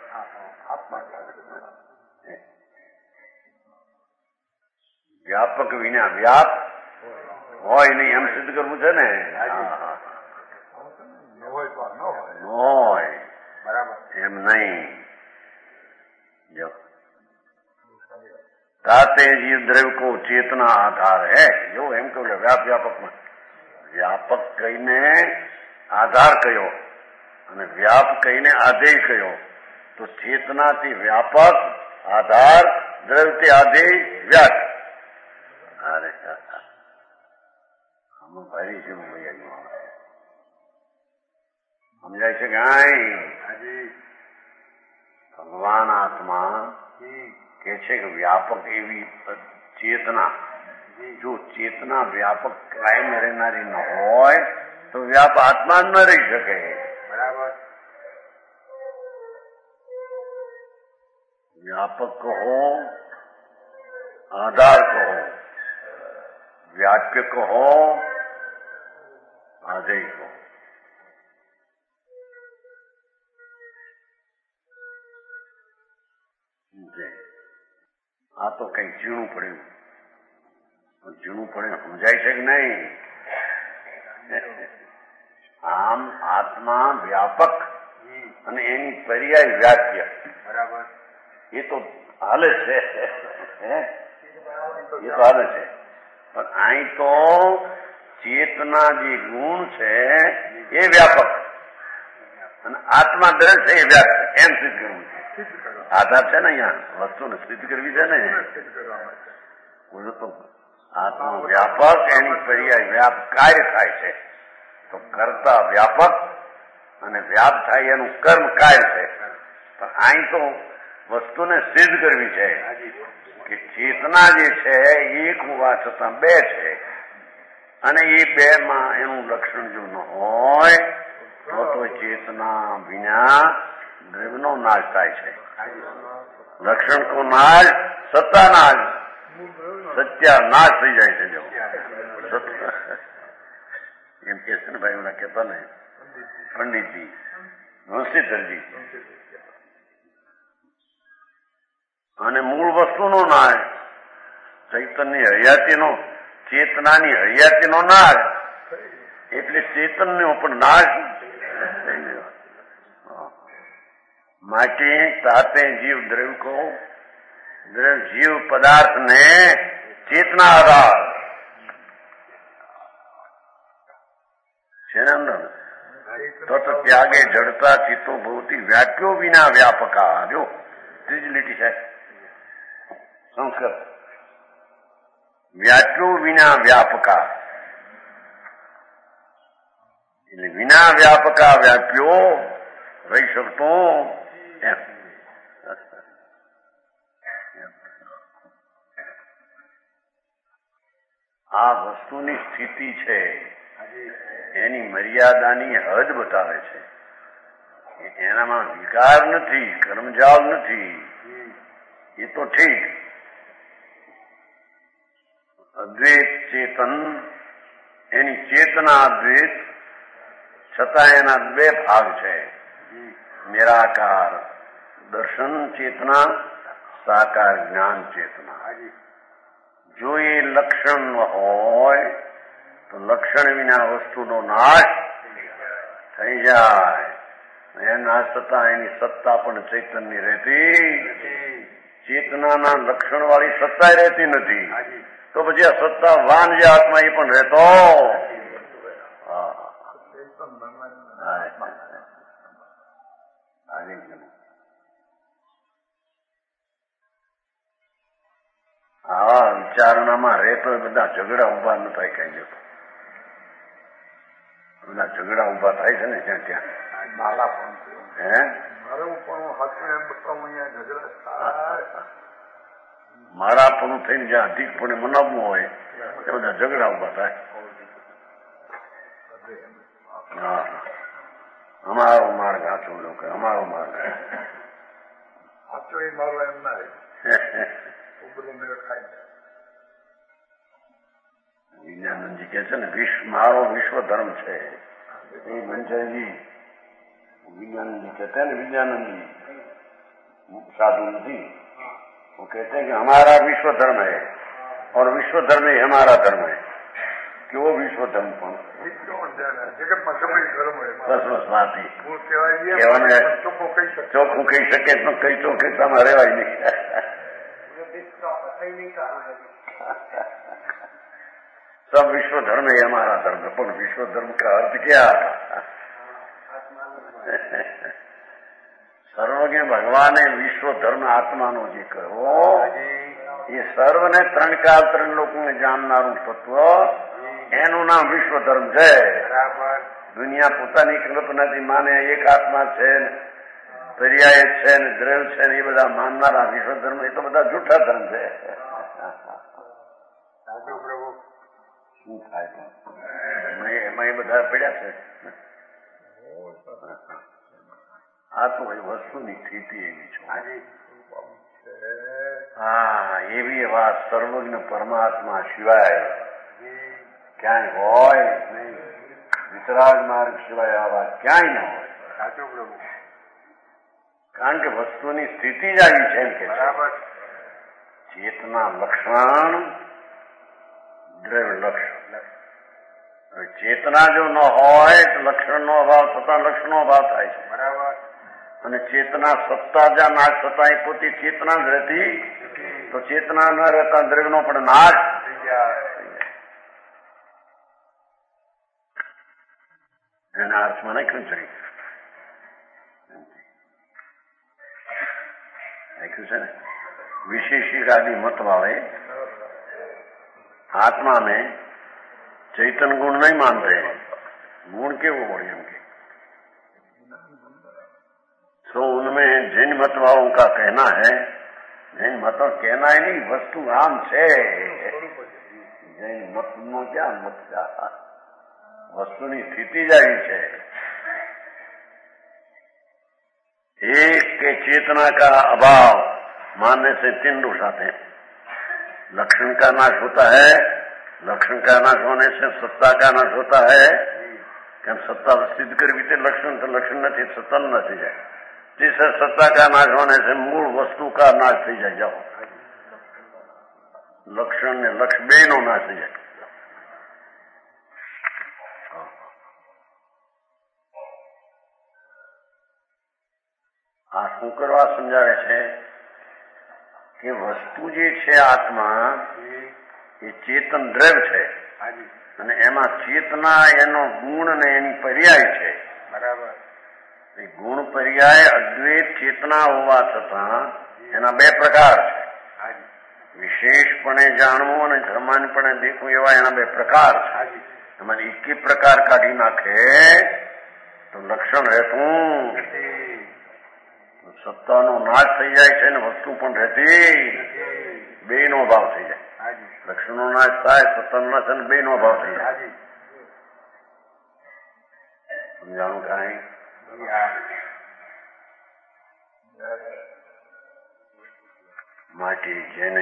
વ્યાપક વિના વ્યાપ હોય નહીં એમ સિદ્ધ કરવું છે ને. હોય એમ નહીં. ताते जीव द्रव्य को चेतना आधार है. जो एम કહ્યું વ્યાપ વ્યાપકમાં વ્યાપક કહીને આધાર કયો અને વ્યાપ કહીને આધેય કયો, તો ચેતનાથી વ્યાપક, આધાર, દ્રવ્યથી આધેય, વ્યાપ. અરે આમાં ભારી જેવું સમજાય છે કાંઈ? ભગવાન આત્મા કે છે કે વ્યાપક એવી ચેતના, જો ચેતના વ્યાપક કાયમ રહેનારી ન હોય તો વ્યાપ આત્મા ન રહી શકે. બરાબર. વ્યાપક કહો, આધાર કહો, વ્યાપ્ય કહો, આધેય કહો. આ તો કઈ ઝીણું પડ્યું. ઝીણું પડે સમજાય છે કે નહીં? આમ આત્મા વ્યાપક અને એની પર્યાય વ્યાપ્ય. બરાબર. એ તો હાલે છે, એ તો હાલે છે. પણ અહીં તો ચેતના જે ગુણ છે એ વ્યાપક અને આત્મા દ્રઢ છે એ વ્યાપ્ય. એમ સિદ્ધ કરવું છે. આધાર છે ને અહીંયા વસ્તુને સિદ્ધ કરવી છે ને. તો આત્મા વ્યાપક, એની પર્યાય વ્યાપ કાર્ય થાય છે, તો કરતા વ્યાપક અને વ્યાપ થાય એનું કર્મ કાર્ય છે. પણ અહીં તો વસ્તુને સિદ્ધ કરવી છે કે ચેતના જે છે એક હોવા છતાં 2 છે, અને એ 2 માં એનું લક્ષણ જો ન હોય તો ચેતના વિના દ્રવ્યનો નાશ થાય છે. લક્ષણ કો નાશ, સત્તા નાશ, સત્યાનાશ થઈ જાય છે. જો એમ કે છે ને ભાઈ, એમના કહેતા ને પંડિતજી નરસિંહજી. અને મૂળ વસ્તુનો નાશ, ચૈતન્યની હયાતીનો, ચેતનાની હયાતીનો નાશ, એટલે ચેતનનો પણ નાશ થઈ ગયો. માટે તાતે જીવ દ્રવ્ય को जीव पदार्थ ने चेतना आधार तो त्यागे जड़ता चित्तो भवती व्याप्यो विना व्यापका. जो ત્રીજી લીટી છે સંસ્કૃત. વ્યાપ્યો વિના વ્યાપકા એટલે વિના વ્યાપકા વ્યાપ્યો રહી શકતો એમ. આ વસ્તુની સ્થિતિ છે એની મર્યાદાની હદ બતાવે છે. એનામાં વિકાર નથી, કર્મજાલ નથી, એ તો ઠીક. અદ્વૈત ચેતન એની ચેતના અદ્વૈત છતાં એના બે ભાગ છે. નિરાકાર દર્શન ચેતના, સાકાર જ્ઞાન ચેતના. જો એ લક્ષણ હોય તો લક્ષણ વિના વસ્તુનો નાશ થઈ જાય. એ નાશ થતા એની સત્તા પણ ચૈતન્ય રહેતી, ચેતનાના લક્ષણ વાળી સત્તા રહેતી નથી. તો પછી આ સત્તા વાન જે આત્મા એ પણ રહેતો. આવા વિચારણામાં રહેતો બધા ઝઘડા ઉભા ન થાય. કઈ જતો બધા ઝઘડા ઉભા થાય છે ને ત્યાં ત્યાં. મારા પણ થઈને જ્યાં અધિકપણે મનાવવું હોય એ બધા ઝઘડા ઉભા થાય. હા, અમારો માર્ગ સાચો, લોકો અમારો માર્ગ સાચો, એ મારો એમ ના વિજ્ઞાનંદજી કે છે ને મારો વિશ્વ ધર્મ છે. એ મંજરજી विज्ञानंदी कहते हैं ना, विज्ञानंदी साधु नहीं, वो कहते हैं कि हमारा विश्व धर्म है और विश्व धर्म ही हमारा धर्म है. कि वो विश्व धर्म પણ બસ બસ વાત ચોખ્ખું કહી શકે તો કઈ ચોખ્ખતામાં રહેવાય નહીં. सब विश्व धर्म है हमारा धर्म. पर विश्व धर्म का अर्थ क्या? સર્વજ્ઞ ભગવાને વિશ્વ ધર્મ આત્માનો જે કહ્યો એ સર્વને ત્રણ કાળ ત્રણ લોકોને જાણનારું તત્વ, એનું નામ વિશ્વ ધર્મ છે. દુનિયા પોતાની કલ્પનાથી માને એક આત્મા છે ને પર્યાય છે ને દ્રવ્ય છે ને એ બધા માનનારા વિશ્વ ધર્મ, એ તો બધા જૂઠા ધર્મ છે. શું થાય એમાં એ બધા પડ્યા છે. આ તો એ વસ્તુની સ્થિતિ એવી છે. હા, એવી વાત સર્વજ્ઞ પરમાત્મા સિવાય ક્યાંય હોય નહીં. વિતરાગ માર્ગ સિવાય આ વાત ક્યાંય ન હોય. સાચું પ્રભુ. કારણ કે વસ્તુની સ્થિતિ જ આવી છે એમ કે ચેતના લક્ષણ, દ્રવ્ય લક્ષણ. ચેતના જો ન હોય તો લક્ષણનો અભાવ થતા લક્ષણનો અભાવ થાય છે. બરાબર. અને ચેતના સત્તા જ્યાં નાશ થતા એ પોતે ચેતના જ રહેતી, તો ચેતના ન રહેતા દ્રવ્યનો પણ નાશ થઈ જાય. એના અર્થમાં નાખ્યું છે ને વિશેષિક આદि મત वाले आत्मा में चैतन्य गुण नहीं मानते हैं. गुण केवो होड़े उनके. तो उनमें जैन मत वालों का कहना है, जैन मत कहना है नहीं, वस्तु आम છે. जैन मत નો क्या मत वस्तुની સ્થિતિ જ આવી છે. एक के चेतना का अभाव मानने से तीन दोष आते हैं. लक्षण का नाश होता है, लक्षण का नाश होने से सत्ता का नाश होता है. કેમ સત્તા સિદ્ધ કરવી તે લક્ષણ, તો લક્ષણ નથી, સત્તા ન થઈ જાય. जिससे सत्ता का नाश होने से मूल वस्तु का नाश થઈ જાય. जाओ लक्षण ने लक्ष्य બે નો નાશ થઈ જાય. શું કરવા સમજાવે છે કે વસ્તુ જે છે આત્મા એ ચેતન દ્રવ્ય છે અને એમાં ચેતના એનો ગુણ ને એની પર્યાય છે. બરાબર. ગુણ પર્યાય અદ્વૈત ચેતના હોવા છતાં એના બે પ્રકાર છે. વિશેષપણે જાણવું અને ધર્માનપણે દેખવું એવા એના બે પ્રકાર છે. એમાં એક પ્રકાર કાઢી નાખે તો લક્ષણ રહેતું સત્તાનો નાશ થઈ જાય છે ને વસ્તુ પણ રહેતી બે નો ભાવ થઈ જાય. લક્ષણનો નાશ થાય, સત્તાનો નાશ અને બે નો ભાવ થઈ જાય. સમજાણું કાંઈ? માટે જેને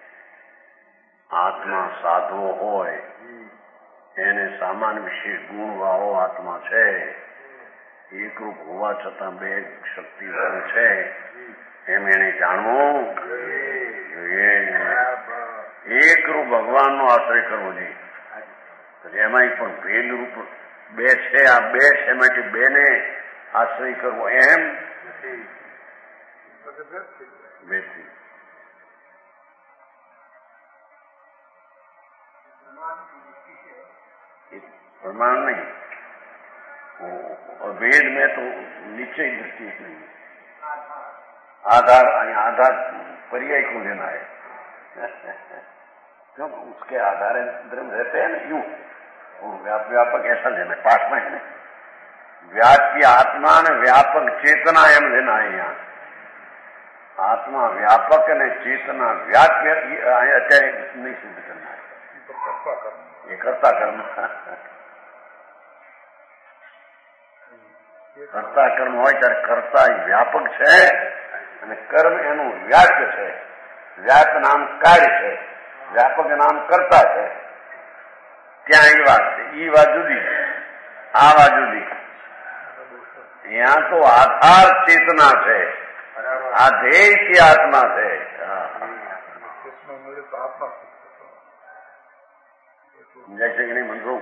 આત્મા સાધવો હોય એને સામાન્ય વિશેષ ગુણ વાળો આત્મા છે. એકરૂપ હોવા છતાં બે શક્તિ છે એમ એને જાણવું જોઈએ. એકરૂપ ભગવાનનો આશ્રય કરવો જોઈએ. એમાંય પણ ભેદરૂપ બે છે. આ બે છે માટે બેને આશ્રય કરવો એમ બેથી प्रमाण नहीं. और वेद में तो निश्चय दृष्टि नहीं. आधार आधार पर्याय को लेना है. क्यों? उसके आधार द्रव्य रहते हैं ना यूं. और व्यापक ऐसा लेना है. पाठ में है ना व्याप्य आत्मा ने व्यापक चेतना एम लेना है. यहाँ आत्मा व्यापक ने चेतना व्याप्य અત્યારે नहीं सिद्ध करना है. ये कर्ता कर्म કર્તા કર્મ હોય ત્યારે કર્તા વ્યાપક છે અને કર્મ એનું વ્યાપ્ય છે. વ્યાપ નામ કાર્ય છે, વ્યાપક નામ કર્તા છે. ત્યાં એ વાત છે. એ વાત જુદી, આ વાત જુદી. यहाँ तो आधार चेतना છે, આ ધ્યેય की आत्मा છે. સમજાય છે કે નહીં મંત્રો?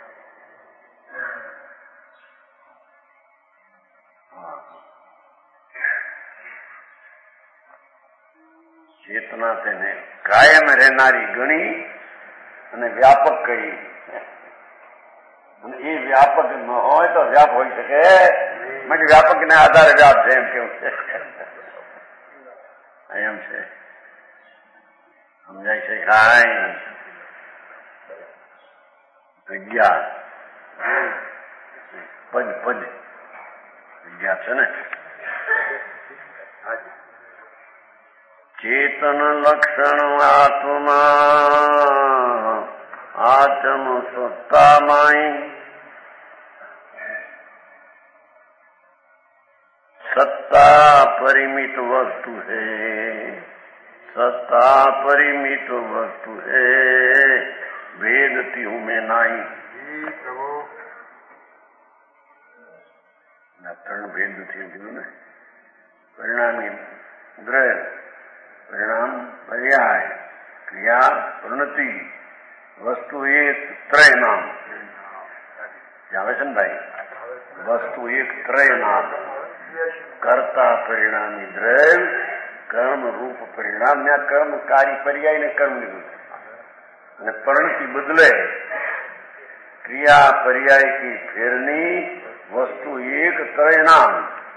ચેતના તેને કાયમ રહેનારી ગણી અને વ્યાપક કહી. અને એ વ્યાપક ન હોય તો વ્યાપ હોઈ શકે. માટે વ્યાપક ને આધારે વ્યાપ છે એમ કેવું છે. એમ છે. સમજાય છે? કાંઈ જગ્યા પદ પદ જગ્યા છે ને. ચેતન લક્ષણ આત્મા આત્મ સત્તામાય સત્તા પરિમિત વસ્તુ है. सत्ता परिमित वस्तु है, भेदती हूं मैं नाई. ત્રણ ભેદ નથી કીધું ને. પરિણામી દ્રવ્ય, પરિણામ પર્યાય, ક્રિયા પ્રણતિ, વસ્તુ એક ત્રય નામ. આવે છે ને ભાઈ? વસ્તુ એક ત્રય નામ. કર્તા પરિણામી દ્રવ્ય, કર્મ રૂપ પરિણામ. ત્યાં કર્મ કાર્ય પર્યાય ને કર્મ લીધું. અને પરિણતિ બદલે ક્રિયા પર્યાય की फेरनी वस्तु एक त्रय नाम.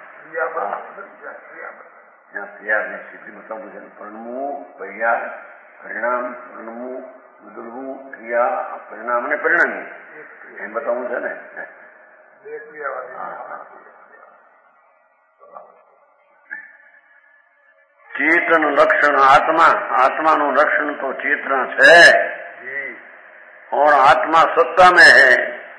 ક્રિયાની સિદ્ધિ બતાવું છે. પરણવું, પર્યાય, પરિણામ, પરણવું, બદલવું, ક્રિયા, પરિણામ અને પરિણામી એમ બતાવવું છે ને. चेतन लक्षण आत्मा. आत्मा નું लक्षण तो चेतना है और आत्मा सत्ता में है.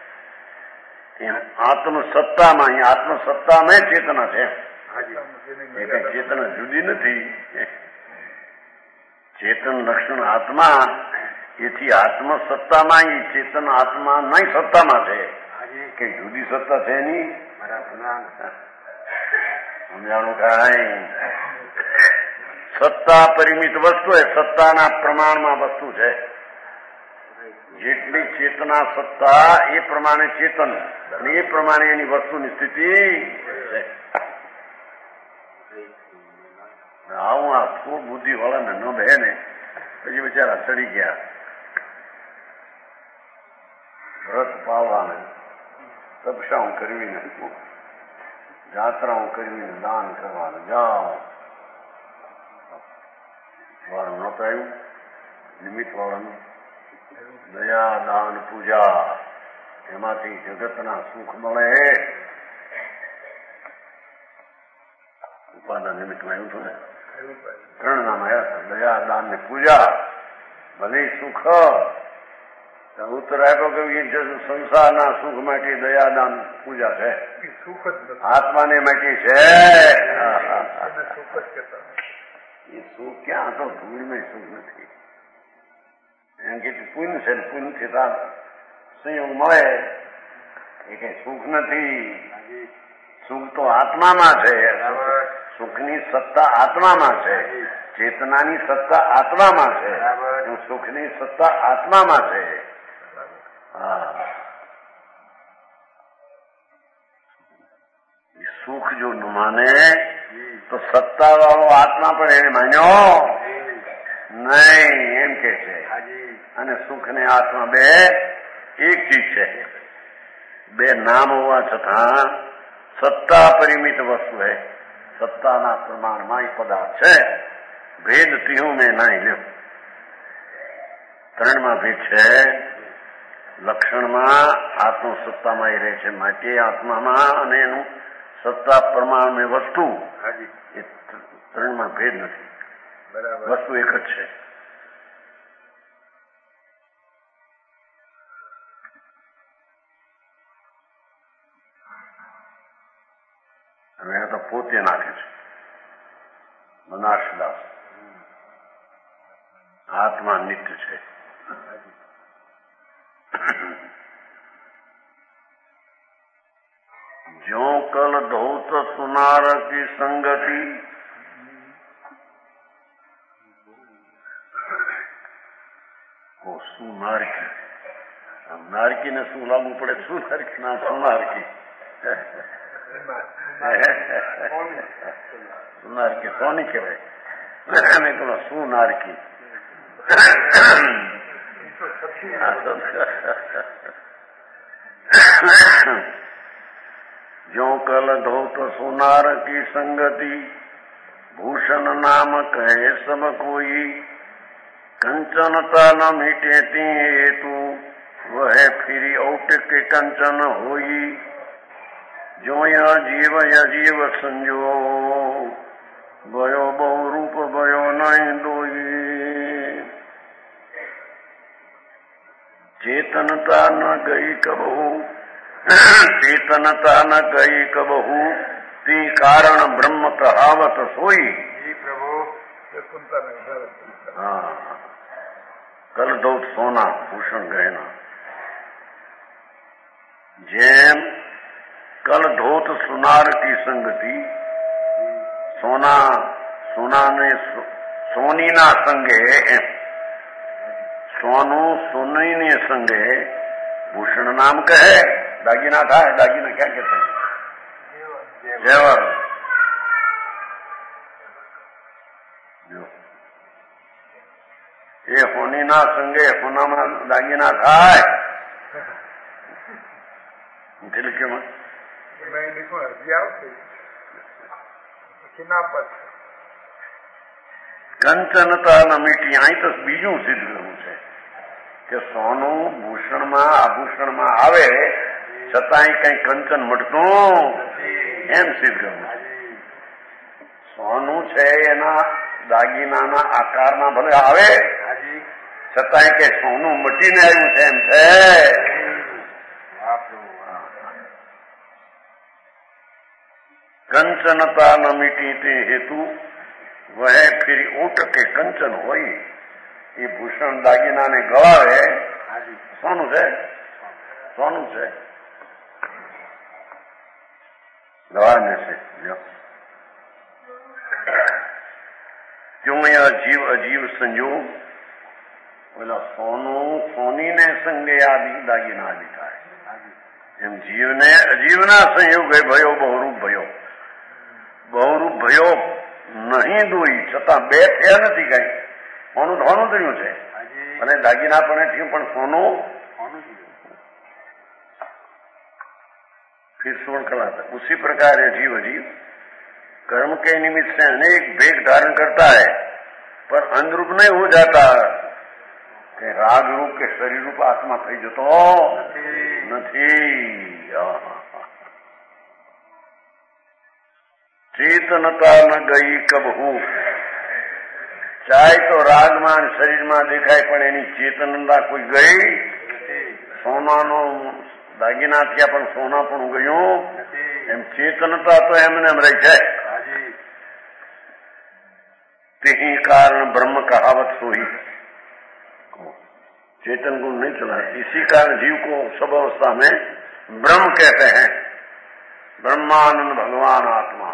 आत्म सत्ता में, आत्म सत्ता में चेतना है. चेतना जुदी नहीं. चेतन लक्षण आत्मा एथी आत्म सत्ता में चेतन आत्मा नहीं सत्ता में है. कई जुदी सत्ता है नहीं. समझाणु काई? सत्ता परिमित वस्तु है. सत्ताना प्रमाणમાં વસ્તુ છે. જેટલી ચેતના સત્તા એ પ્રમાણે ચેતન અને એ પ્રમાણે એની વસ્તુની સ્થિતિ છે. આવું આ ખૂબ બુદ્ધિ વાળાને ન બે ને પછી બિચારા ચડી ગયા. વ્રત પાળવાને, તપસ્યાઓ કરવીને, યાત્રાઓ કરવીને, દાન કરવાને જાઓ. વાળું નહોતું આવ્યું નિમિત્ત વાળાનું. દયા, દાન, પૂજા એમાંથી જગતના સુખ મળે. ઉપાદાન નિમિત્તમાં આવ્યું હતું ને, 3 નામ આવ્યા હતા: દયા, દાન ને પૂજા. ભલે સુખ ઉત્તર આપ્યો કે સંસારના સુખ માટે દયા, દાન, પૂજા છે. આત્માને માટે છે એ સુખ. ક્યાં તો ધૂળમાં સુખ નથી. એમ કે પુણ્ય છે ને પુણ્યથી સંયોગ મળે એ કઈ સુખ નથી. સુખ તો આત્મામાં છે. સુખની સત્તા આત્મામાં છે. ચેતનાની સત્તા આત્મામાં છે. સુખની સત્તા આત્મામાં છે. હા, સુખ જો ન માને તો સત્તા વાળો આત્મા પણ એને માન્યો નહીં એમ કે છે. અને સુખ ને આત્મા બે એક ચીજ છે. બે નામ હોવા છતાં સત્તા પરિમિત વસ્તુ है. સત્તાના પ્રમાણમાં પદાર્થ છે. ભેદ તીહું મેં નહીં લ્યો. 3માં ભેદ છે. લક્ષણમાં આત્મ સત્તામાં રહે છે માટે આત્મામાં, અને એનું સત્તા પ્રમાણ में વસ્તુ એ 3માં ભેદ નથી. વસ્તુ એક જ છે. હવે આ તો પોતે નાખે છે મનાશદાસ. આત્મા નિત્ય છે. जो कल धौत सुनार की संगति वो सुनार की. नारकी ने શું લાગવું પડે? સુનારકી ના સુનારકી. સુનારકી સોની કહેવાય. મેં કહ્યું સુનારકી. जो कल धोत सुनार की संगति भूषण नाम कहे सब कोई कंचनता न मिटेती हेतु वह फिरी औटिक कंचन होई जो जीव अजीव संजो भयो बहु रूप भयो नहीं दोई चेतनता न गई कबहू चेतनता न गई कबहू ती कारण ब्रह्म कहावत सोई. हाँ, कल धौत सोना भूषण गहना. જેમ કલ ધોત સુનાર की संगति સોનાને સોનીના સંગે એમ સોનું સોનીને સંગે ભૂષણ નામ કહે. દાગીના થાય. દાગીના ક્યાં કહેતા? જેવર. એ હોનીના સંગે હોનામાં દાગીના થાય. કેમાં કંચનતા ન મીટી. અહીં તો બીજું સિદ્ધ કરવું છે કે સોનું ભૂષણમાં આભૂષણમાં આવે છતાંય કઈ કંચન મળતું એમ સિદ્ધ કરવું છે. સોનું છે એના દાગીનાના આકારમાં ભલે આવે છતાંય કે સોનું મટીને આવ્યું છે એમ છે. કંચનતા ન મીટી તે હેતુ વહે ફિર ઊંટ કે કંચન હોય. એ ભૂષણ દાગીનાને ગળાવે સોનું છે. સોનું છે ગળાને છે. क्यों यह जीव अजीव संयोग बोला सोनू सोनी ने संगे आदि दागीना आदि થાય એમ જીવને અજીવના સંયોગ ભયો બહુરૂપ ભયો. બહુરૂપ ભયો નહીં દોઈ છતાં બે થયા નથી કઈ સોનું ધોનું થયું છે અને દાગીના પણ થયું પણ સોનું फिर स्वर्ण कहलाता है। उसी प्रकार है जीव अजीव कर्म के निमित्त से अनेक भेद धारण करता है पर अनुरूप नहीं हो जाता कि राग रूप के शरीर रूप आत्मा थई जतो नहीं। चेतनता न गई कब हूं चाहे तो रागमान शरीर में देखाय पण एनी चेतनता कोई गई सोनानो दागीना थया पण सोना पण गयो एम चेतनता तो एमने एम रही है। तेही कारण ब्रह्म कहावत सोही चेतन गुण नहीं चला। इसी कारण जीव को सब अवस्था में ब्रह्म कहते हैं। ब्रह्मानंद भगवान आत्मा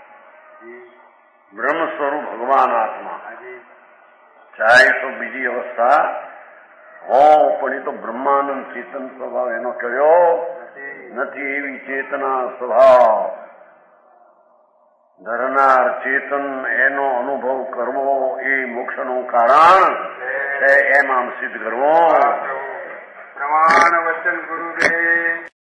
ब्रह्म स्वरूप भगवान आत्मा चाहे तो बीजी अवस्था हो पण तो ब्रह्मानंद चेतन स्वभाव एनो कयो નથી એવી ચેતના સ્વભાવ ધરનાર ચેતન એનો અનુભવ કરવો એ મોક્ષનું કારણ છે એમ આમ સિદ્ધ કરવો પ્રમાણ વચન ગુરુદેવ